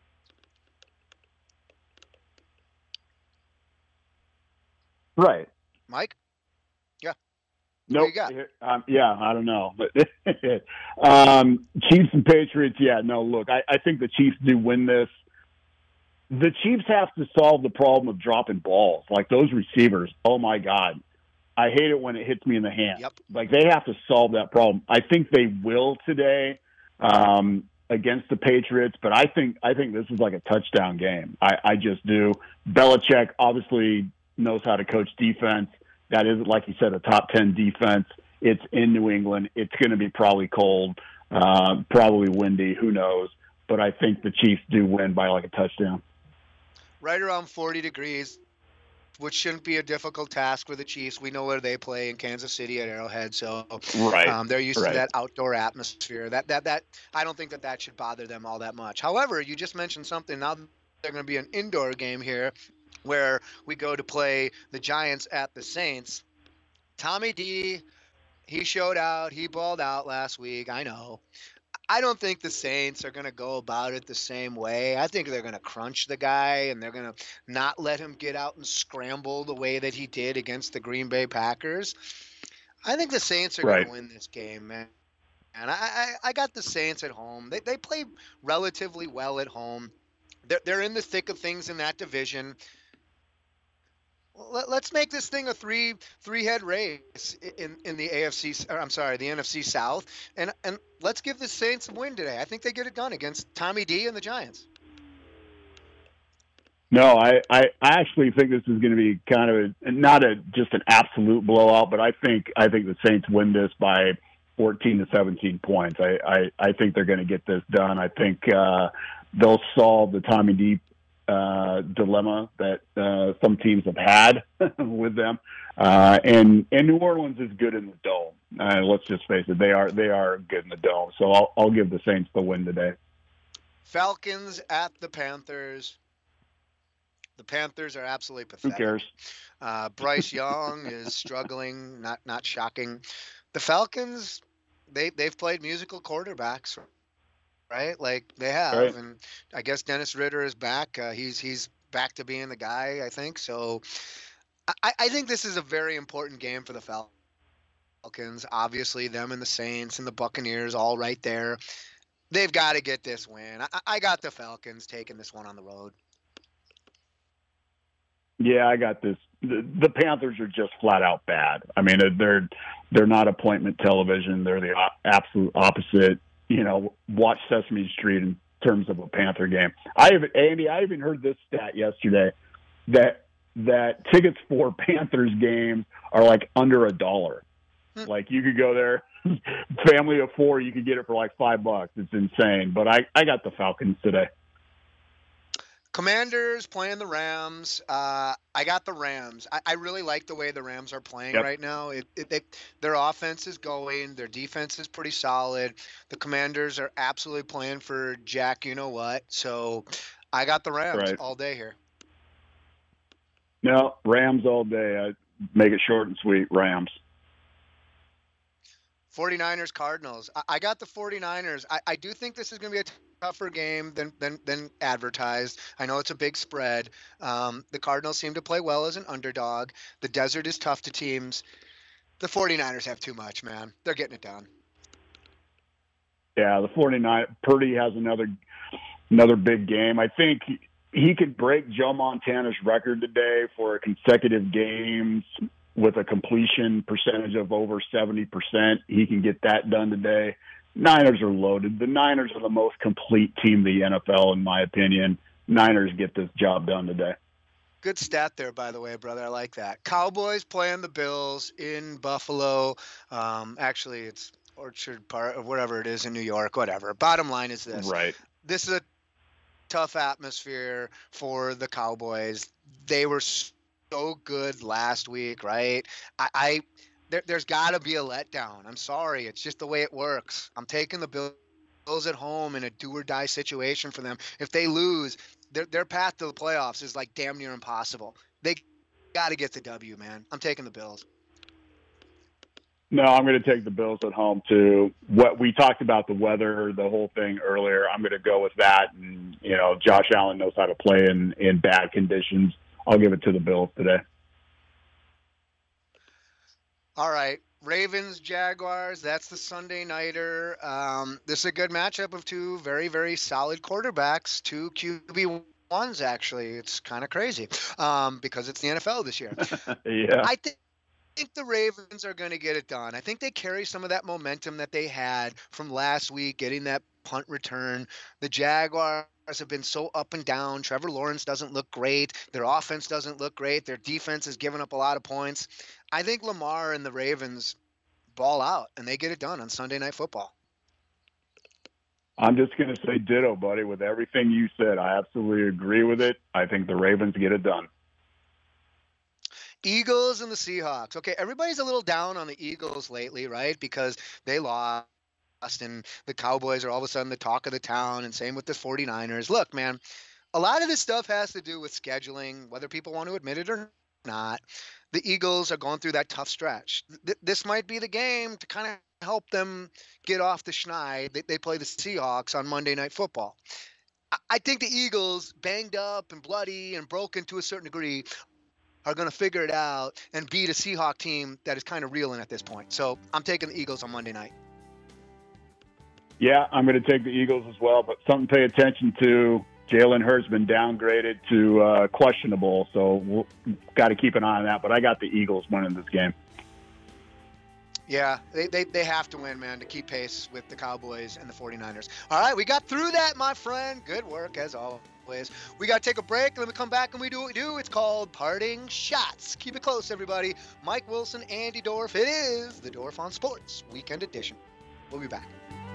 Right. Mike? Yeah. Nope. What do you got? Yeah, I don't know. But Chiefs and Patriots, no, look, I think the Chiefs do win this. The Chiefs have to solve the problem of dropping balls. Like those receivers, oh, my God. I hate it when it hits me in the hand. Yep. Like they have to solve that problem. I think they will today against the Patriots, but I think this is like a touchdown game. I just do. Belichick obviously knows how to coach defense. That is, like you said, a top 10 defense. It's in New England. It's going to be probably cold, probably windy. Who knows? But I think the Chiefs do win by like a touchdown. Right around 40 degrees, which shouldn't be a difficult task for the Chiefs. We know where they play in Kansas City at Arrowhead, so they're used to that outdoor atmosphere. That I don't think that should bother them all that much. However, you just mentioned something. Now they're going to be an indoor game here, where we go to play the Giants at the Saints. Tommy D, he showed out. He balled out last week. I know. I don't think the Saints are going to go about it the same way. I think they're going to crunch the guy, and they're going to not let him get out and scramble the way that he did against the Green Bay Packers. I think the Saints are going to win this game, man. And I got the Saints at home. They play relatively well at home. They're in the thick of things in that division. Let's make this thing a three-head race in the AFC. Or I'm sorry, the NFC South, and let's give the Saints a win today. I think they get it done against Tommy D and the Giants. No, I actually think this is going to be kind of not just an absolute blowout, but I think the Saints win this by 14 to 17 points. I think they're going to get this done. I think they'll solve the Tommy D dilemma that some teams have had with them, and New Orleans is good in the dome. Let's just face it; they are good in the dome. So I'll give the Saints the win today. Falcons at the Panthers. The Panthers are absolutely pathetic. Who cares? Bryce Young is struggling. Not shocking. The Falcons, they've played musical quarterbacks. Right, like they have, and I guess Dennis Ritter is back. He's back to being the guy, I think. So, I think this is a very important game for the Falcons. Obviously, them and the Saints and the Buccaneers all right there. They've got to get this win. I got the Falcons taking this one on the road. Yeah, I got this. The Panthers are just flat out bad. I mean, they're not appointment television. They're the absolute opposite. Watch Sesame Street in terms of a Panther game. Andy, I even heard this stat yesterday that tickets for Panthers games are like under $1. Like you could go there, family of 4, you could get it for like $5. It's insane. But I got the Falcons today. Commanders playing the Rams. I got the Rams. I really like the way the Rams are playing right now. Their offense is going. Their defense is pretty solid. The Commanders are absolutely playing for Jack, you know what. So I got the Rams all day here. No, Rams all day. I make it short and sweet, Rams. 49ers, Cardinals. I got the 49ers. I do think this is going to be a tougher game than advertised. I know it's a big spread. The Cardinals seem to play well as an underdog. The desert is tough to teams. The 49ers have too much, man. They're getting it done. Yeah, the 49ers. Purdy has another big game. I think he could break Joe Montana's record today for consecutive games with a completion percentage of over 70%. He can get that done today. Niners are loaded. The Niners are the most complete team in the NFL, in my opinion. Niners get this job done today. Good stat there, by the way, brother. I like that. Cowboys playing the Bills in Buffalo. Actually, it's Orchard Park or whatever it is in New York, whatever. Bottom line is this. Right. This is a tough atmosphere for the Cowboys. They were so good last week, right? There's got to be a letdown. I'm sorry. It's just the way it works. I'm taking the Bills at home in a do-or-die situation for them. If they lose, their path to the playoffs is like damn near impossible. They got to get the W, man. I'm taking the Bills. No, I'm going to take the Bills at home, too. What we talked about, the weather, the whole thing earlier, I'm going to go with that. And, Josh Allen knows how to play in bad conditions. I'll give it to the Bills today. All right. Ravens, Jaguars, that's the Sunday nighter. This is a good matchup of two very, very solid quarterbacks, two QB1s, actually. It's kind of crazy because it's the NFL this year. Yeah. I think the Ravens are going to get it done. I think they carry some of that momentum that they had from last week, getting that punt return. The Jaguars have been so up and down. Trevor Lawrence doesn't look great. Their offense doesn't look great. Their defense has given up a lot of points. I think Lamar and the Ravens ball out, and they get it done on Sunday Night Football. I'm just going to say ditto, buddy, with everything you said. I absolutely agree with it. I think the Ravens get it done. Eagles and the Seahawks. Okay, everybody's a little down on the Eagles lately, right? Because they lost, and the Cowboys are all of a sudden the talk of the town, and same with the 49ers. Look, man, a lot of this stuff has to do with scheduling, whether people want to admit it or not. The Eagles are going through that tough stretch. This might be the game to kind of help them get off the schneid. They play the Seahawks on Monday Night Football. I think the Eagles, banged up and bloody and broken to a certain degree, are going to figure it out and beat a Seahawk team that is kind of reeling at this point. So I'm taking the Eagles on Monday night. Yeah, I'm going to take the Eagles as well, but something to pay attention to. Jalen Hurts been downgraded to questionable, so we'll got to keep an eye on that. But I got the Eagles winning this game. Yeah, they have to win, man, to keep pace with the Cowboys and the 49ers. All right, we got through that, my friend. Good work, as always. We got to take a break, and then we come back and we do what we do. It's called Parting Shots. Keep it close, everybody. Mike Wilson, Andy Dorf. It is the Dorf on Sports Weekend Edition. We'll be back.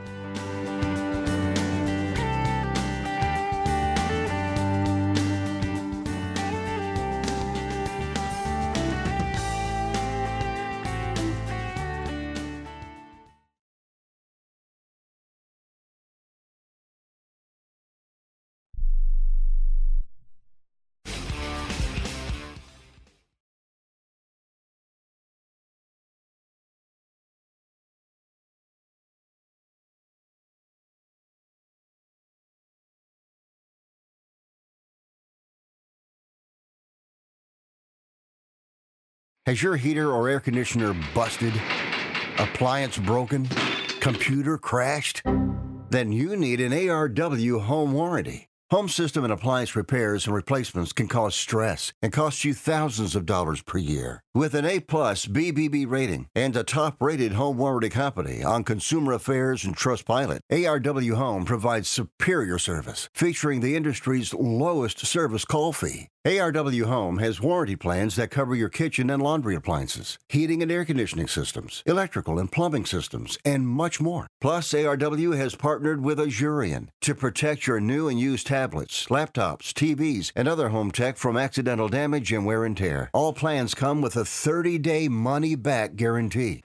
Has your heater or air conditioner busted? Appliance broken? Computer crashed? Then you need an ARW home warranty. Home system and appliance repairs and replacements can cause stress and cost you thousands of dollars per year. With an A-plus BBB rating and a top-rated home warranty company on Consumer Affairs and Trustpilot, ARW Home provides superior service, featuring the industry's lowest service call fee. ARW Home has warranty plans that cover your kitchen and laundry appliances, heating and air conditioning systems, electrical and plumbing systems, and much more. Plus, ARW has partnered with Azurion to protect your new and used tablets, laptops, TVs, and other home tech from accidental damage and wear and tear. All plans come with a 30-day money-back guarantee.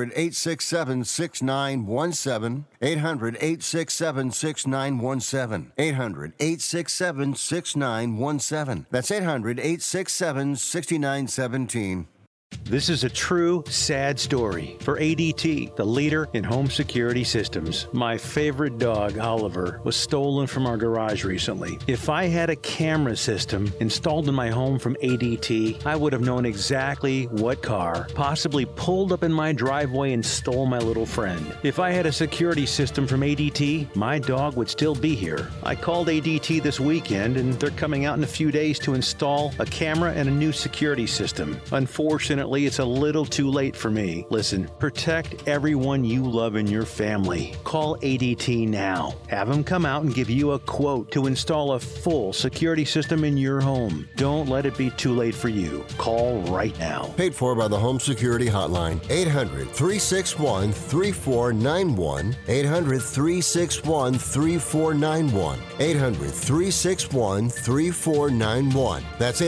800-867-6917. 800-867-6917. 800-867-6917. That's 800-867-6917. This is a true, sad story for ADT, the leader in home security systems. My favorite dog, Oliver, was stolen from our garage recently. If I had a camera system installed in my home from ADT, I would have known exactly what car possibly pulled up in my driveway and stole my little friend. If I had a security system from ADT, my dog would still be here. I called ADT this weekend, and they're coming out in a few days to install a camera and a new security system. Unfortunately, it's a little too late for me. Listen, protect everyone you love in your family. Call ADT now. Have them come out and give you a quote to install a full security system in your home. Don't let it be too late for you. Call right now. Paid for by the Home Security Hotline. 800-361-3491. 800-361-3491. 800-361-3491. That's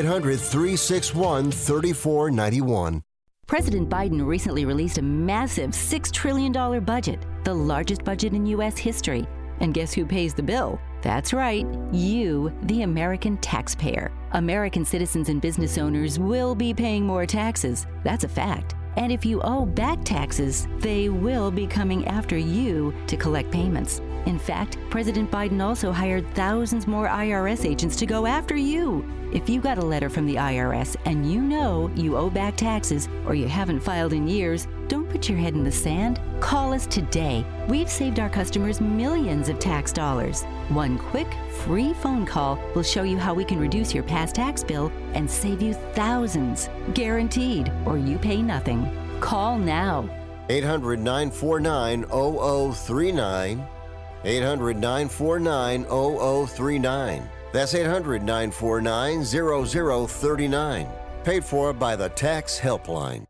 800-361-3491. President Biden recently released a massive $6 trillion budget, the largest budget in U.S. history. And guess who pays the bill? That's right, you, the American taxpayer. American citizens and business owners will be paying more taxes. That's a fact. And if you owe back taxes, they will be coming after you to collect payments. In fact, President Biden also hired thousands more IRS agents to go after you. If you got a letter from the IRS and you know you owe back taxes or you haven't filed in years, don't put your head in the sand. Call us today. We've saved our customers millions of tax dollars. One quick, free phone call will show you how we can reduce your past tax bill and save you thousands. Guaranteed, or you pay nothing. Call now. 800-949-0039. 800-949-0039. That's 800-949-0039. Paid for by the Tax Helpline.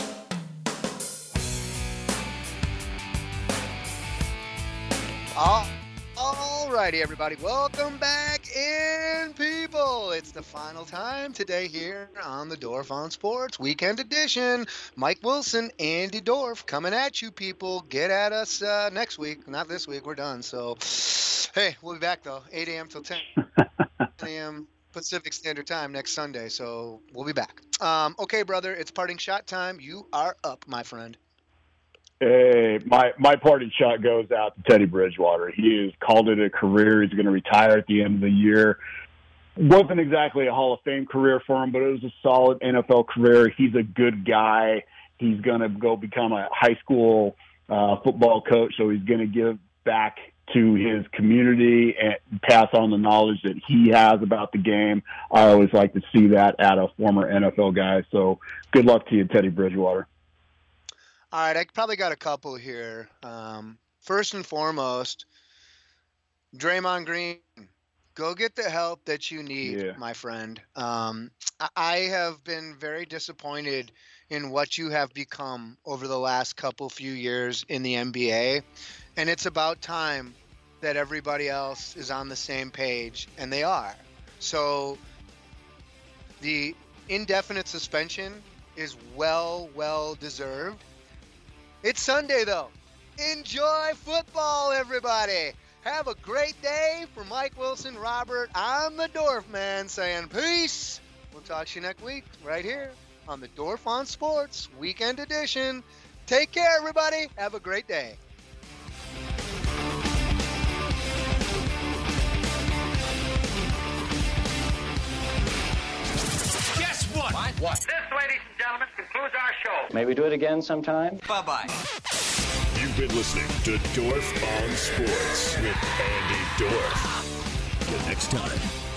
Alrighty, everybody. Welcome back in, people. It's the final time today here on the Dorf on Sports Weekend Edition. Mike Wilson, Andy Dorf coming at you, people. Get at us next week. Not this week. We're done. So, hey, we'll be back, though. 8 a.m. till 10 a.m. Pacific Standard Time next Sunday. So, we'll be back. Okay, brother. It's parting shot time. You are up, my friend. Hey, my parting shot goes out to Teddy Bridgewater. He has called it a career. He's going to retire at the end of the year. Wasn't exactly a Hall of Fame career for him, but it was a solid NFL career. He's a good guy. He's going to go become a high school football coach, so he's going to give back to his community and pass on the knowledge that he has about the game. I always like to see that out of former NFL guys. So good luck to you, Teddy Bridgewater. All right, I probably got a couple here. First and foremost, Draymond Green, go get the help that you need, my friend. I have been very disappointed in what you have become over the last few years in the NBA, and it's about time that everybody else is on the same page, and they are. So the indefinite suspension is well deserved. It's Sunday, though. Enjoy football, everybody. Have a great day. For Mike Wilson, Robert, I'm the Dorf Man saying peace. We'll talk to you next week right here on the Dorf on Sports Weekend Edition. Take care, everybody. Have a great day. Guess what? What? This, ladies and gentlemen, concludes our show. Maybe do it again sometime? Bye-bye. You've been listening to Dorf on Sports with Andy Dorf. Till next time.